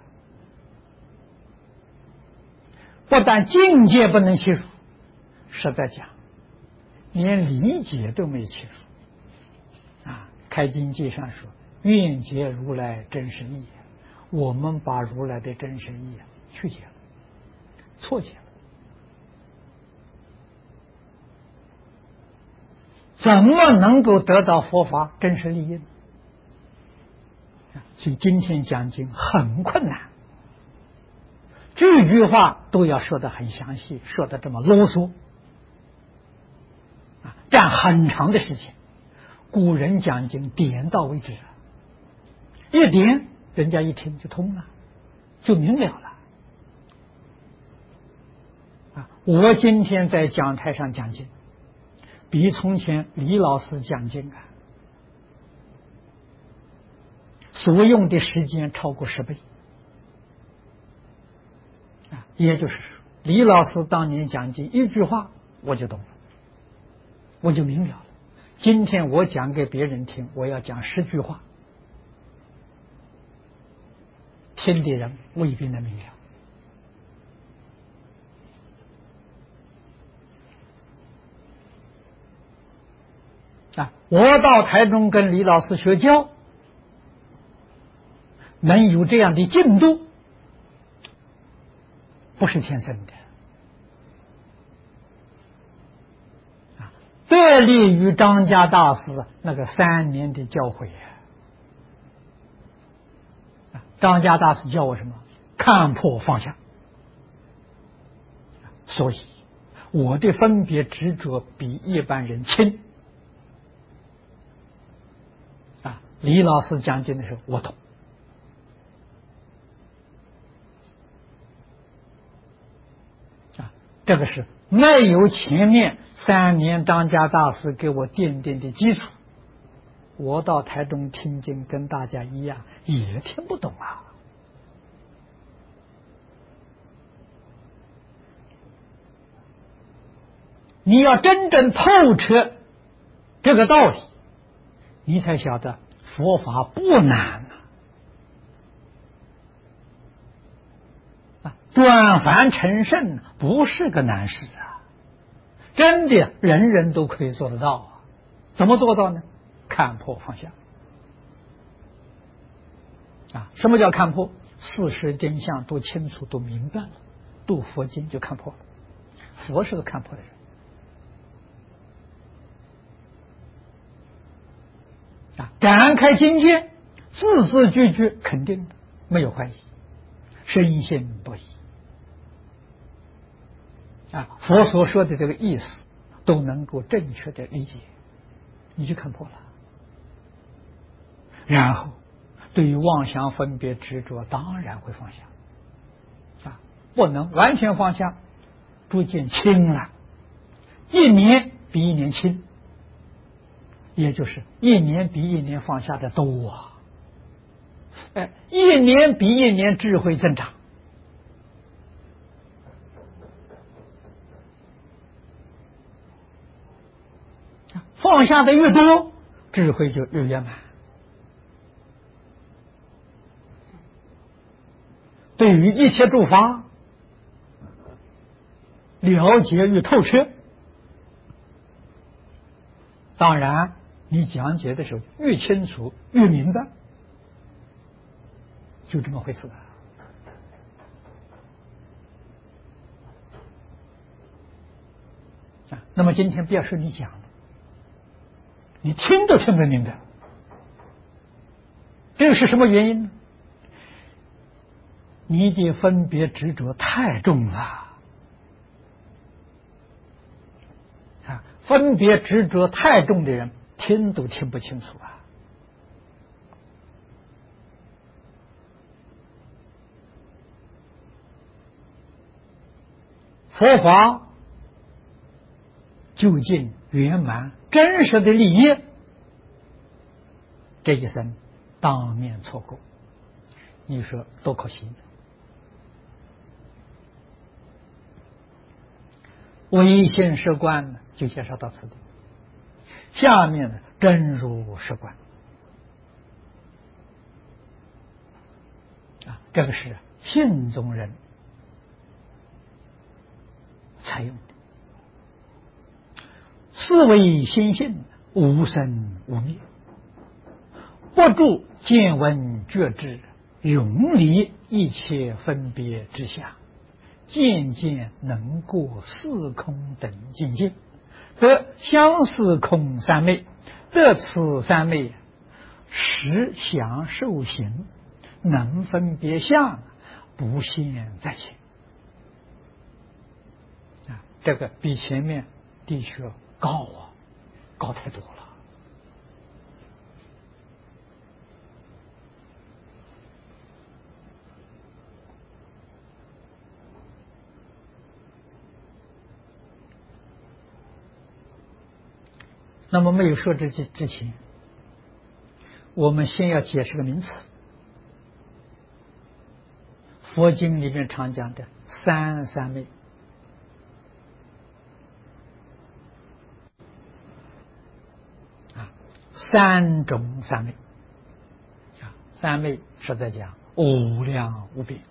不但境界不能其如，实在讲，连理解都没其如啊！开经记上说：“愿解如来真实义。”我们把如来的真实义曲解了，错解了，怎么能够得到佛法真实利益呢？所以今天讲经很困难，句句话都要说得很详细，说得这么啰嗦啊，占很长的时间。古人讲经点到为止，一点人家一听就通了，就明了了啊！我今天在讲台上讲经，比从前李老师讲经所用的时间超过10倍啊！也就是说，李老师当年讲经一句话我就懂了，我就明了了。今天我讲给别人听，我要讲10句话，听的人未必能明了我到台中跟李老师学教，能有这样的进度，不是天生的，得力于张家大师那个3年的教诲。张家大师教我什么？看破放下。所以我的分别执着比一般人轻。李老师讲经的时候我懂。这个是没有前面3年张家大师给我奠定的基础，我到台中听经跟大家一样也听不懂啊。你要真正透彻这个道理，你才晓得佛法不难转凡成圣不是个难事啊，真的人人都可以做得到啊。怎么做到呢？看破放下什么叫看破？事实真相都清楚都明白了，读佛经就看破了。佛是个看破的人感开经见，字字句句肯定的，没有怀疑，深信不疑佛所说的这个意思都能够正确的理解，你就看破了。然后对于妄想分别执着当然会放下不能完全放下，逐渐轻了，一年比一年轻，也就是一年比一年放下的多一年比一年智慧增长放下的越多，智慧就越圆满，对于一切诸法了解越透彻，当然你讲解的时候越清楚越明白，就这么回事那么今天不要说你讲的，你听都听不明白，这个是什么原因呢？你的分别执着太重了分别执着太重的人听都听不清楚佛法究竟圆满真实的利益，这一生当面错过，你说多可惜。唯心实观就介绍到此地，下面呢真如实观这个是信宗人采用的。思维心性无生无灭，不住见闻觉知，永离一切分别之相，渐渐能过四空等境界，得相似空三昧，得此三昧实相受行，能分别相，不现在前这个比前面的确高高太多了。那么没有说之前，我们先要解释个名词。佛经里面常讲的三昧，三种三昧三昧是在讲无量无边，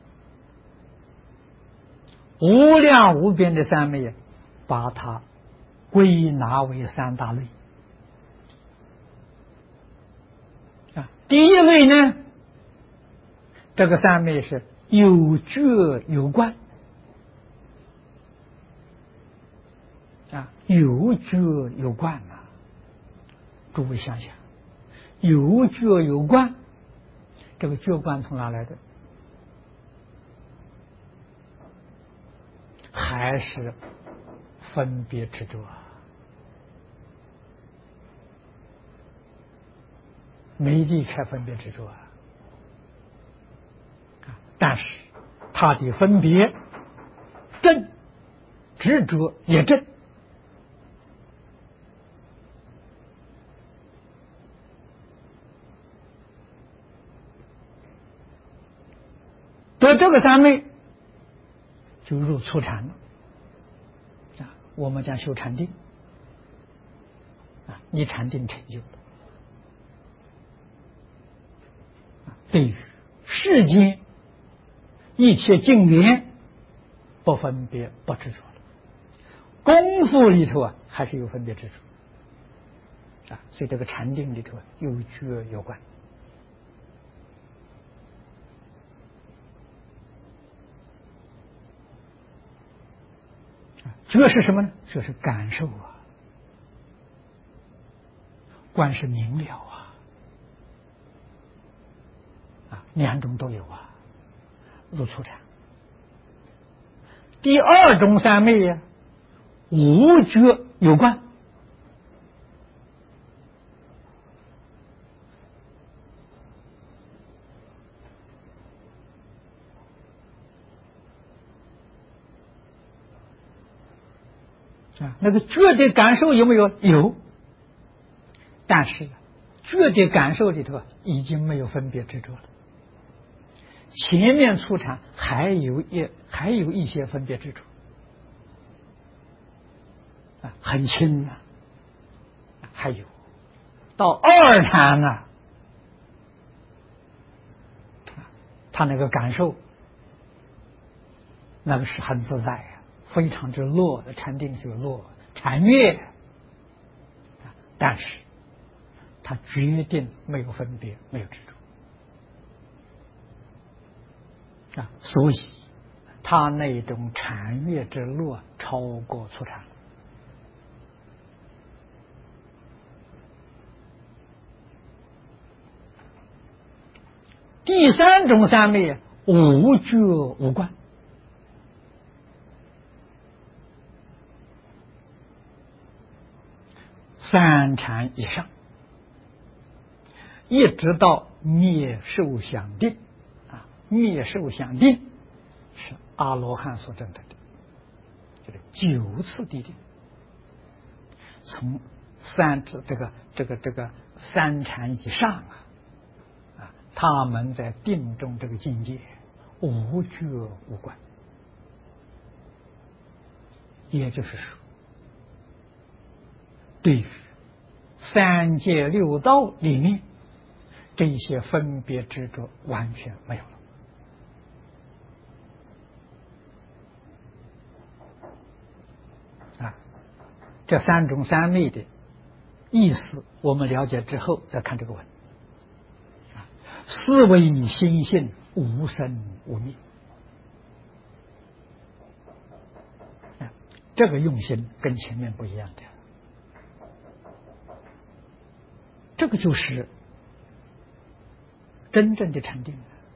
无量无边的三昧把它归纳为三大类。 第一位呢，这个三昧是有觉有观啊，有觉有观啊。诸位想想，有觉有观，这个觉观从哪来的？还是分别执着啊，没离开分别执着啊。但是他的分别正，执着也正。得这个三昧，就入初禅了啊。我们讲修禅定啊，你禅定成就了，对于世间一切境缘不分别不执着了。功夫里头啊，还是有分别执着啊，所以这个禅定里头有觉有观。觉是什么呢？觉是感受啊，观是明了啊，两种都有啊，入初禅。第二种三昧呀，无觉有观。啊，那个觉的感受有没有？有，但是觉的感受里头已经没有分别执着了。前面初禅还有一些分别执着啊，很轻啊，还有到二禅啊，他那个感受，那个是很自在啊，非常之乐的，禅定就乐，禅悦，但是他决定没有分别，没有执着啊，所以他那种禅悦之乐超过初禅。第三种三昧无觉无观。三禅以上，一直到灭受想定啊，灭受想定是阿罗汉所证得的，这个9次地定，从这个三禅以上啊，他们在定中这个境界无觉无观，也就是说，对于三界六道里面这些分别执着完全没有了啊。这三种三昧的意思我们了解之后再看这个文啊，思维心性无生无灭啊，这个用心跟前面不一样的，这个就是真正的禅定，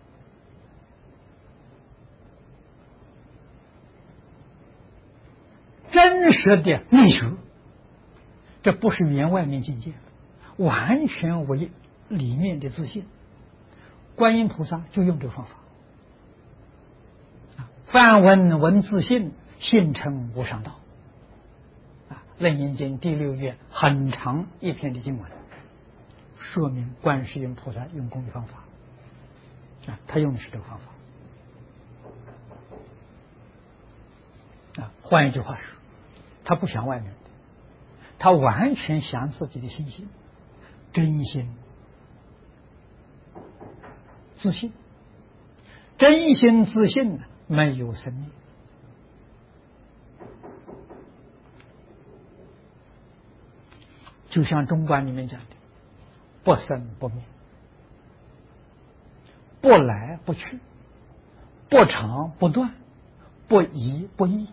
真实的内学，这不是圆外面境界，完全为里面的自信。观音菩萨就用这个方法，梵文自信，信称无上道。楞严经第6页很长一篇的经文，说明观世音菩萨用功的方法他用的是这个方法换一句话说，他不想外面的，他完全想自己的心性，真心自信，真心自信没有生灭，就像中观里面讲的不生不灭不来不去，不长不断，不移不易。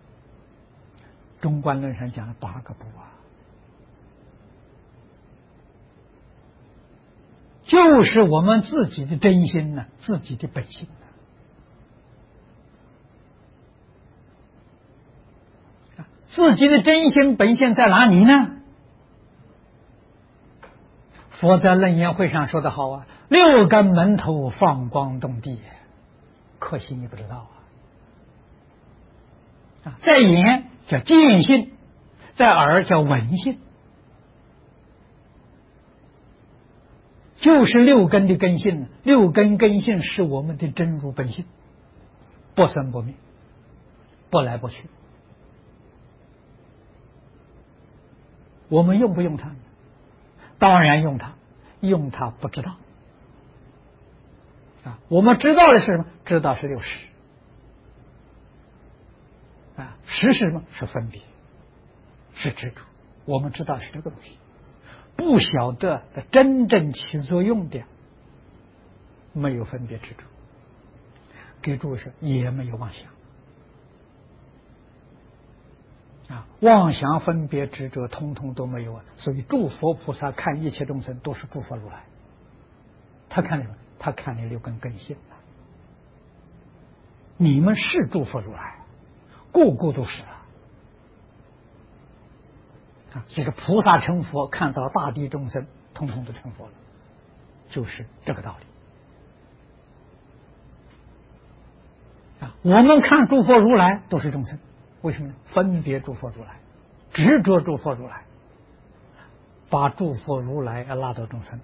中观论上讲了8个不啊，就是我们自己的真心呢，自己的本性呢。自己的真心本性在哪里呢？佛在楞严会上说的好啊，6根门头放光动地，可惜你不知道啊。在眼叫见性，在耳叫闻性，就是6根的根性。6根根性是我们的真如本性，不生不灭，不来不去。我们用不用它？当然用它，用它不知道啊。我们知道的是什么？知道是60啊，实是什么？是分别，是执着。我们知道是这个东西，不晓得真正起作用的没有分别执着，给诸位说也没有妄想啊，妄想分别执着通通都没有啊。所以诸佛菩萨看一切众生都是诸佛如来，他看什么？他看你6根根性啊。你们是诸佛如来，个个都是啊。这个菩萨成佛，看到大地众生通通都成佛了，就是这个道理啊。我们看诸佛如来都是众生，为什么呢？分别诸佛如来，执着诸佛如来，把诸佛如来要拉到众生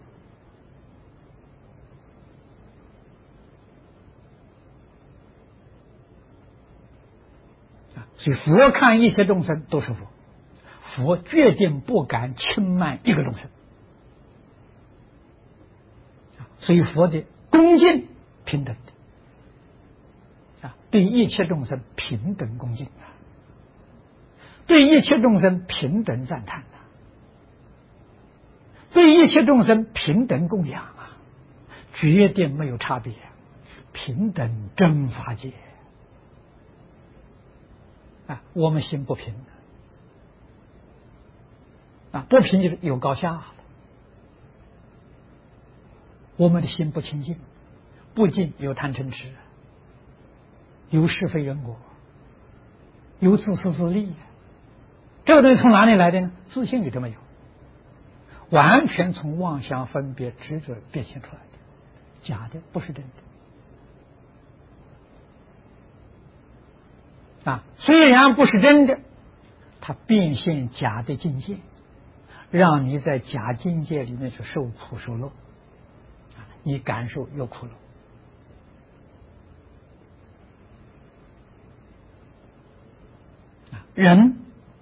啊。所以佛看一切众生都是佛，佛决定不敢轻慢一个众生，所以佛的恭敬平等的啊，对一切众生平等恭敬啊，对一切众生平等赞叹啊，对一切众生平等供养啊，决定没有差别，平等真法界啊。我们心不平啊，不平就是有高下了。我们的心不清净，不净有贪嗔痴，有是非人果，有自私自利。这个东西从哪里来的呢？自信里都没有，完全从妄想分别执着变现出来的，假的，不是真的啊。虽然不是真的，它变现假的境界，让你在假境界里面去受苦受乐啊，你感受有苦乐啊。人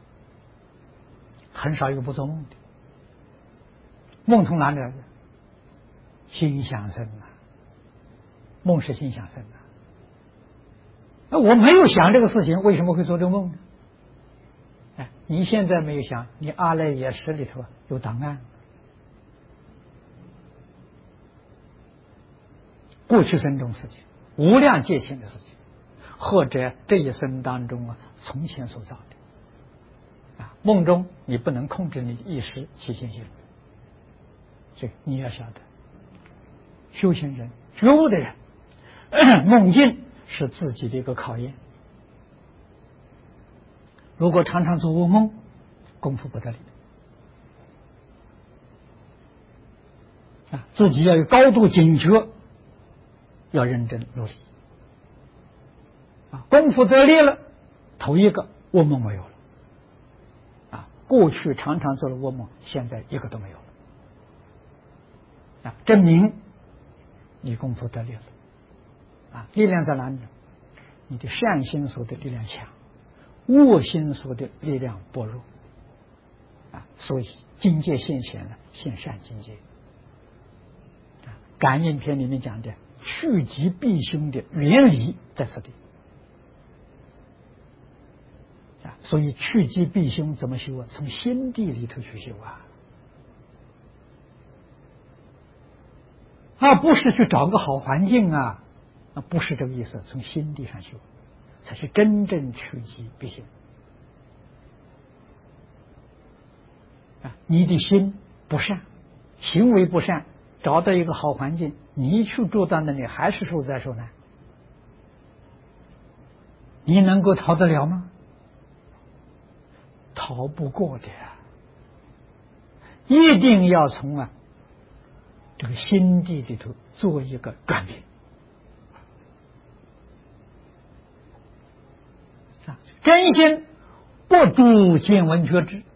很少有不做梦的，梦从哪里来的？心想生啊，梦是心想生啊。那我没有想这个事情，为什么会做这个梦呢？哎，你现在没有想，你阿赖耶识里头有档案，过去生中事情，无量界前的事情，或者这一生当中啊从前所造的啊。梦中你不能控制你的意识起现行，所以你要晓得，修行人觉悟的人梦境是自己的一个考验。如果常常做噩梦，功夫不得力啊，自己要有高度警觉，要认真努力啊。功夫得力了，头一个噩梦没有了啊，过去常常做了噩梦，现在一个都没有了啊，证明你功夫得力了啊。力量在哪里？你的善心所的力量强，恶心所的力量薄弱啊。所以境界现前了，现善境界啊。感应篇里面讲的趋吉避凶的原理在此地啊。所以趋吉避凶怎么修啊？从心地里头去修啊。 不是去找个好环境啊，不是这个意思。从心地上修，才是真正趋吉避凶。你的心不善，行为不善，找到一个好环境，你去住到那里还是受灾受难，你能够逃得了吗？逃不过的呀！一定要从这个心地里头做一个转变。真心不住见闻觉知。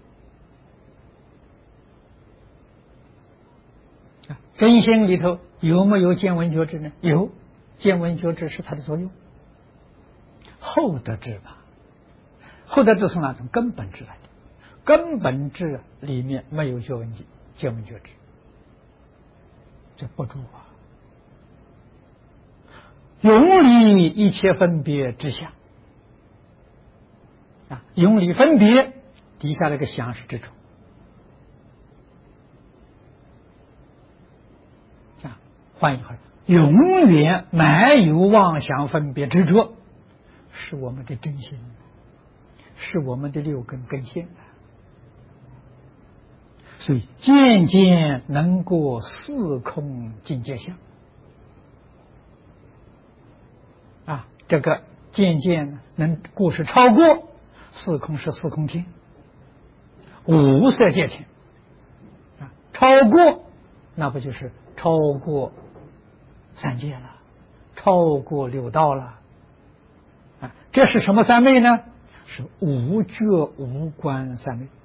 真心里头有没有见闻觉知呢？有，见闻觉知是它的作用。后得智吧，后得智从哪？从根本智来的。根本智里面没有见闻觉知，这不住啊。永离一切分别之相永离分别底下那个相是执着换一句话，永远没有妄想分别执着，是我们的真心，是我们的六根根性。所以渐渐能过四空境界相这个渐渐能过是超过四空，是四空天、无色界天超过那不就是超过三界了，超过六道了这是什么三昧呢？是无觉无观三昧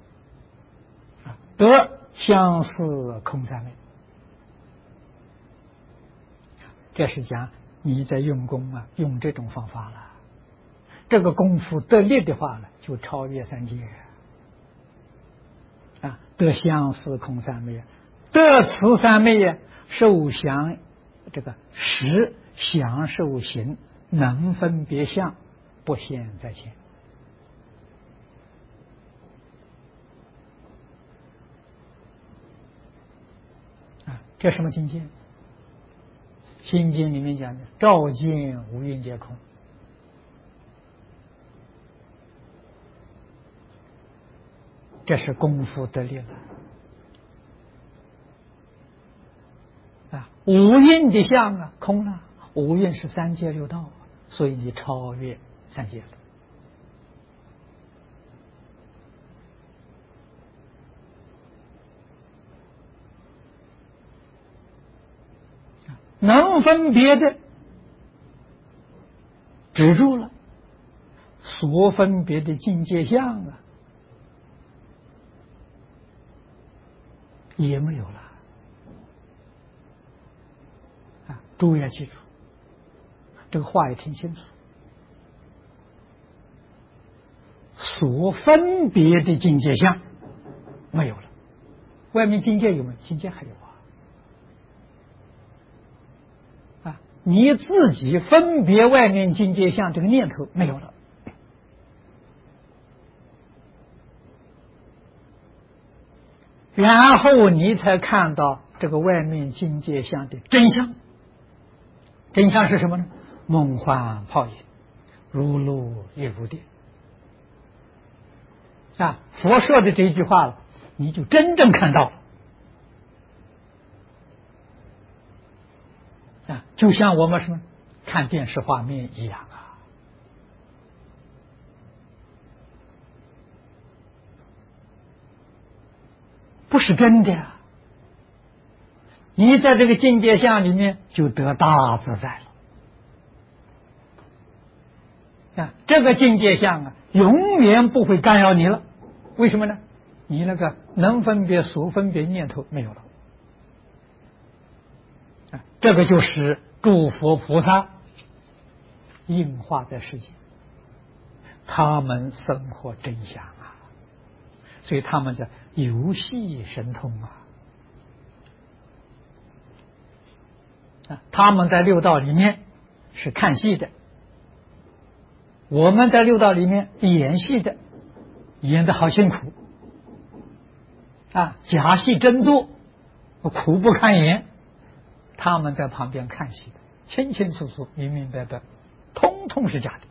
得相似空三昧。这是讲你在用功用这种方法了，这个功夫得力的话呢，就超越三界得相似空三昧，得此三昧受想这个识享受行能分别相不现在前这什么境界？心经里面讲的照见五蕴皆空这是功夫得力了五蕴的相空了，五蕴是三界六道所以你超越三界了能分别的止住了，所分别的境界相也没有了诸位要记住，这个话也听清楚，所分别的境界相没有了，外面境界有没有？境界还有你自己分别外面境界相这个念头没有了，然后你才看到这个外面境界相的真相。真相是什么呢？梦幻泡影，如露亦如电佛说的这一句话了，你就真正看到了就像我们什么看电视画面一样不是真的你在这个境界相里面就得大自在了这个境界相永远不会干扰你了。为什么呢？你那个能分别所分别念头没有了这个就是诸佛菩萨应化在世间，他们生活真相所以他们在游戏神通他们在六道里面是看戏的，我们在六道里面演戏的，演得好辛苦假戏真做，苦不堪言， 他们在旁边看戏，清清楚楚、明明白白，通通是假的。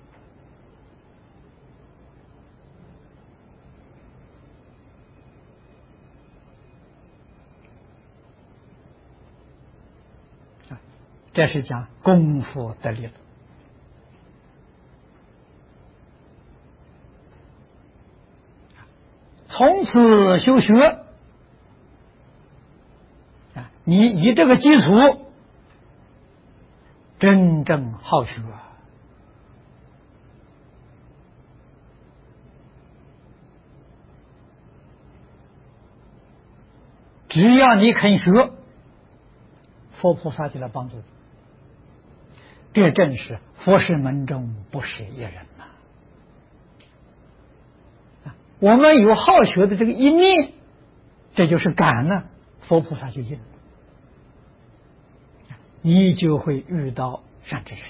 这是讲功夫的理论。从此修学，你以这个基础真正好学，只要你肯学，佛菩萨就来帮助你。这正是佛事门中不是一人呐。我们有好学的这个一念，这就是感呢，佛菩萨就应了，你就会遇到善知识，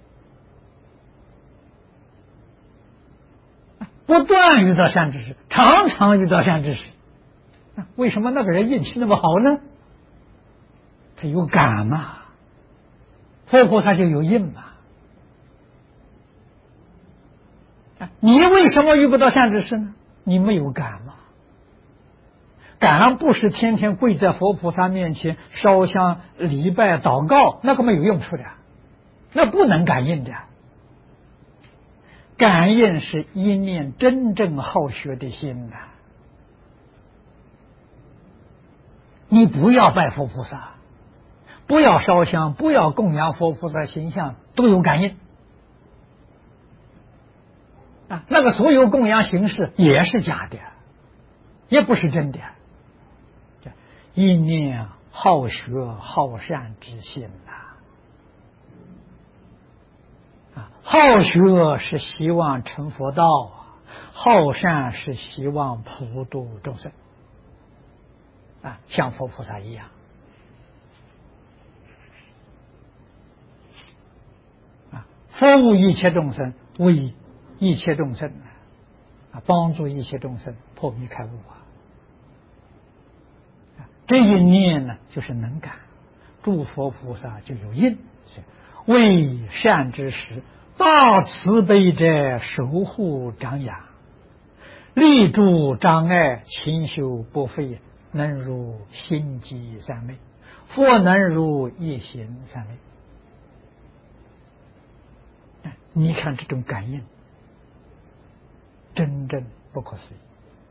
不断遇到善知识，常常遇到善知识。为什么那个人运气那么好呢？他有感嘛，佛菩萨就有应嘛。你为什么遇不到善知识呢？你没有感嘛。感不是天天跪在佛菩萨面前烧香礼拜祷告，那个没有用处的，那不能感应的。感应是一念真正好学的心呐。你不要拜佛菩萨，不要烧香，不要供养佛菩萨形象，都有感应啊。那个所有供养形式也是假的，也不是真的。一念好学好善之心呐，好学是希望成佛道，好善是希望普度众生啊，像佛菩萨一样啊，服务一切众生，为一切众生啊，帮助一切众生破迷开悟啊。这一念呢，就是能感，诸佛菩萨就有应，为善知识大慈悲者守护长养，力助障碍勤修不废，能如心机三昧，佛能如一行三昧。你看这种感应，真正不可思议。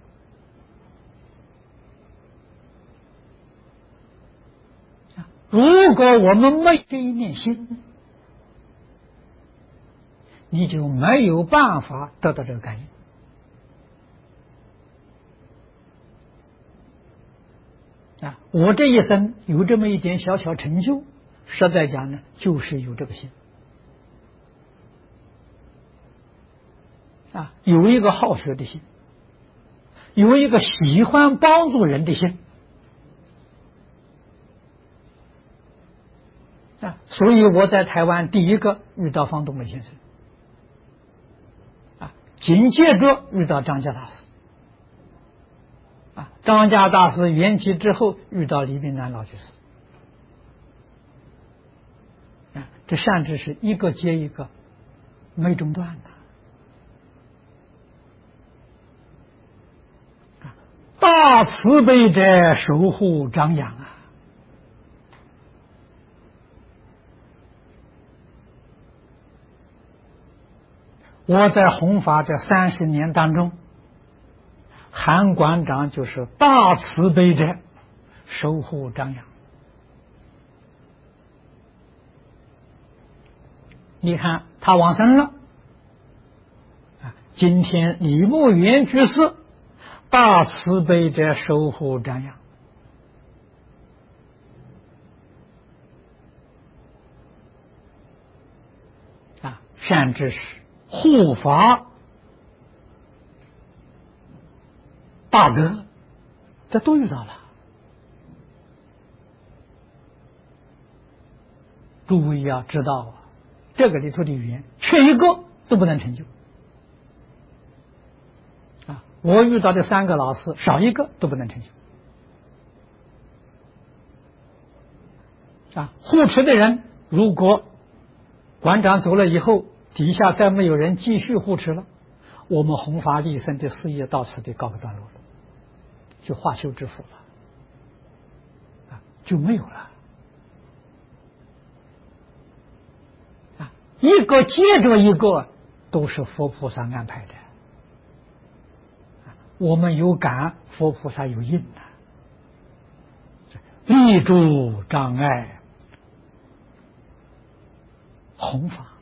如果我们没这一念心，你就没有办法得到这个感应啊！我这一生有这么一点小小成就，实在讲呢，就是有这个心啊，有一个好学的心，有一个喜欢帮助人的心啊，所以我在台湾第一个遇到方东美先生啊，紧接着遇到张家大师啊，张家大师圆寂之后遇到李炳南老居士啊，这善知识一个接一个，没中断的啊，大慈悲者守护长养啊。我在弘法这30年当中，韩馆长就是大慈悲者守护长养。你看他往生了啊，今天李牧原居士大慈悲者守护长养啊，善知识护法大德，这都遇到了。诸位要知道啊，这个里头的缘缺一个都不能成就啊！我遇到的3个老师少一个都不能成就护持的人，如果馆长走了以后，底下再没有人继续护持了，我们弘法利生的事业到此得告个段落了，就化修之福了，就没有了。一个接着一个都是佛菩萨安排的，我们有感，佛菩萨有应的，立诸障碍，弘法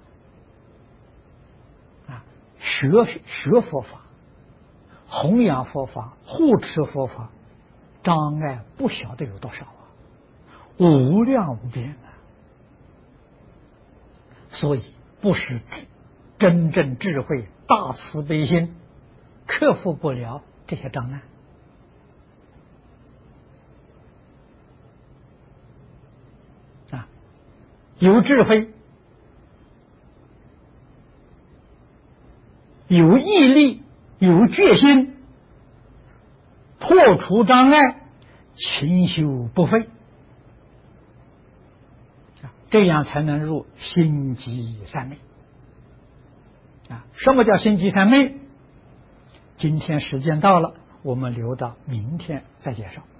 学佛法，弘扬佛法，护持佛法，障碍不晓得有多少无量无边所以不是真正智慧大慈悲心克服不了这些障碍有智慧有毅力有决心，破除障碍，勤修不废，这样才能入心极三昧。什么叫心极三昧？今天时间到了，我们留到明天再介绍。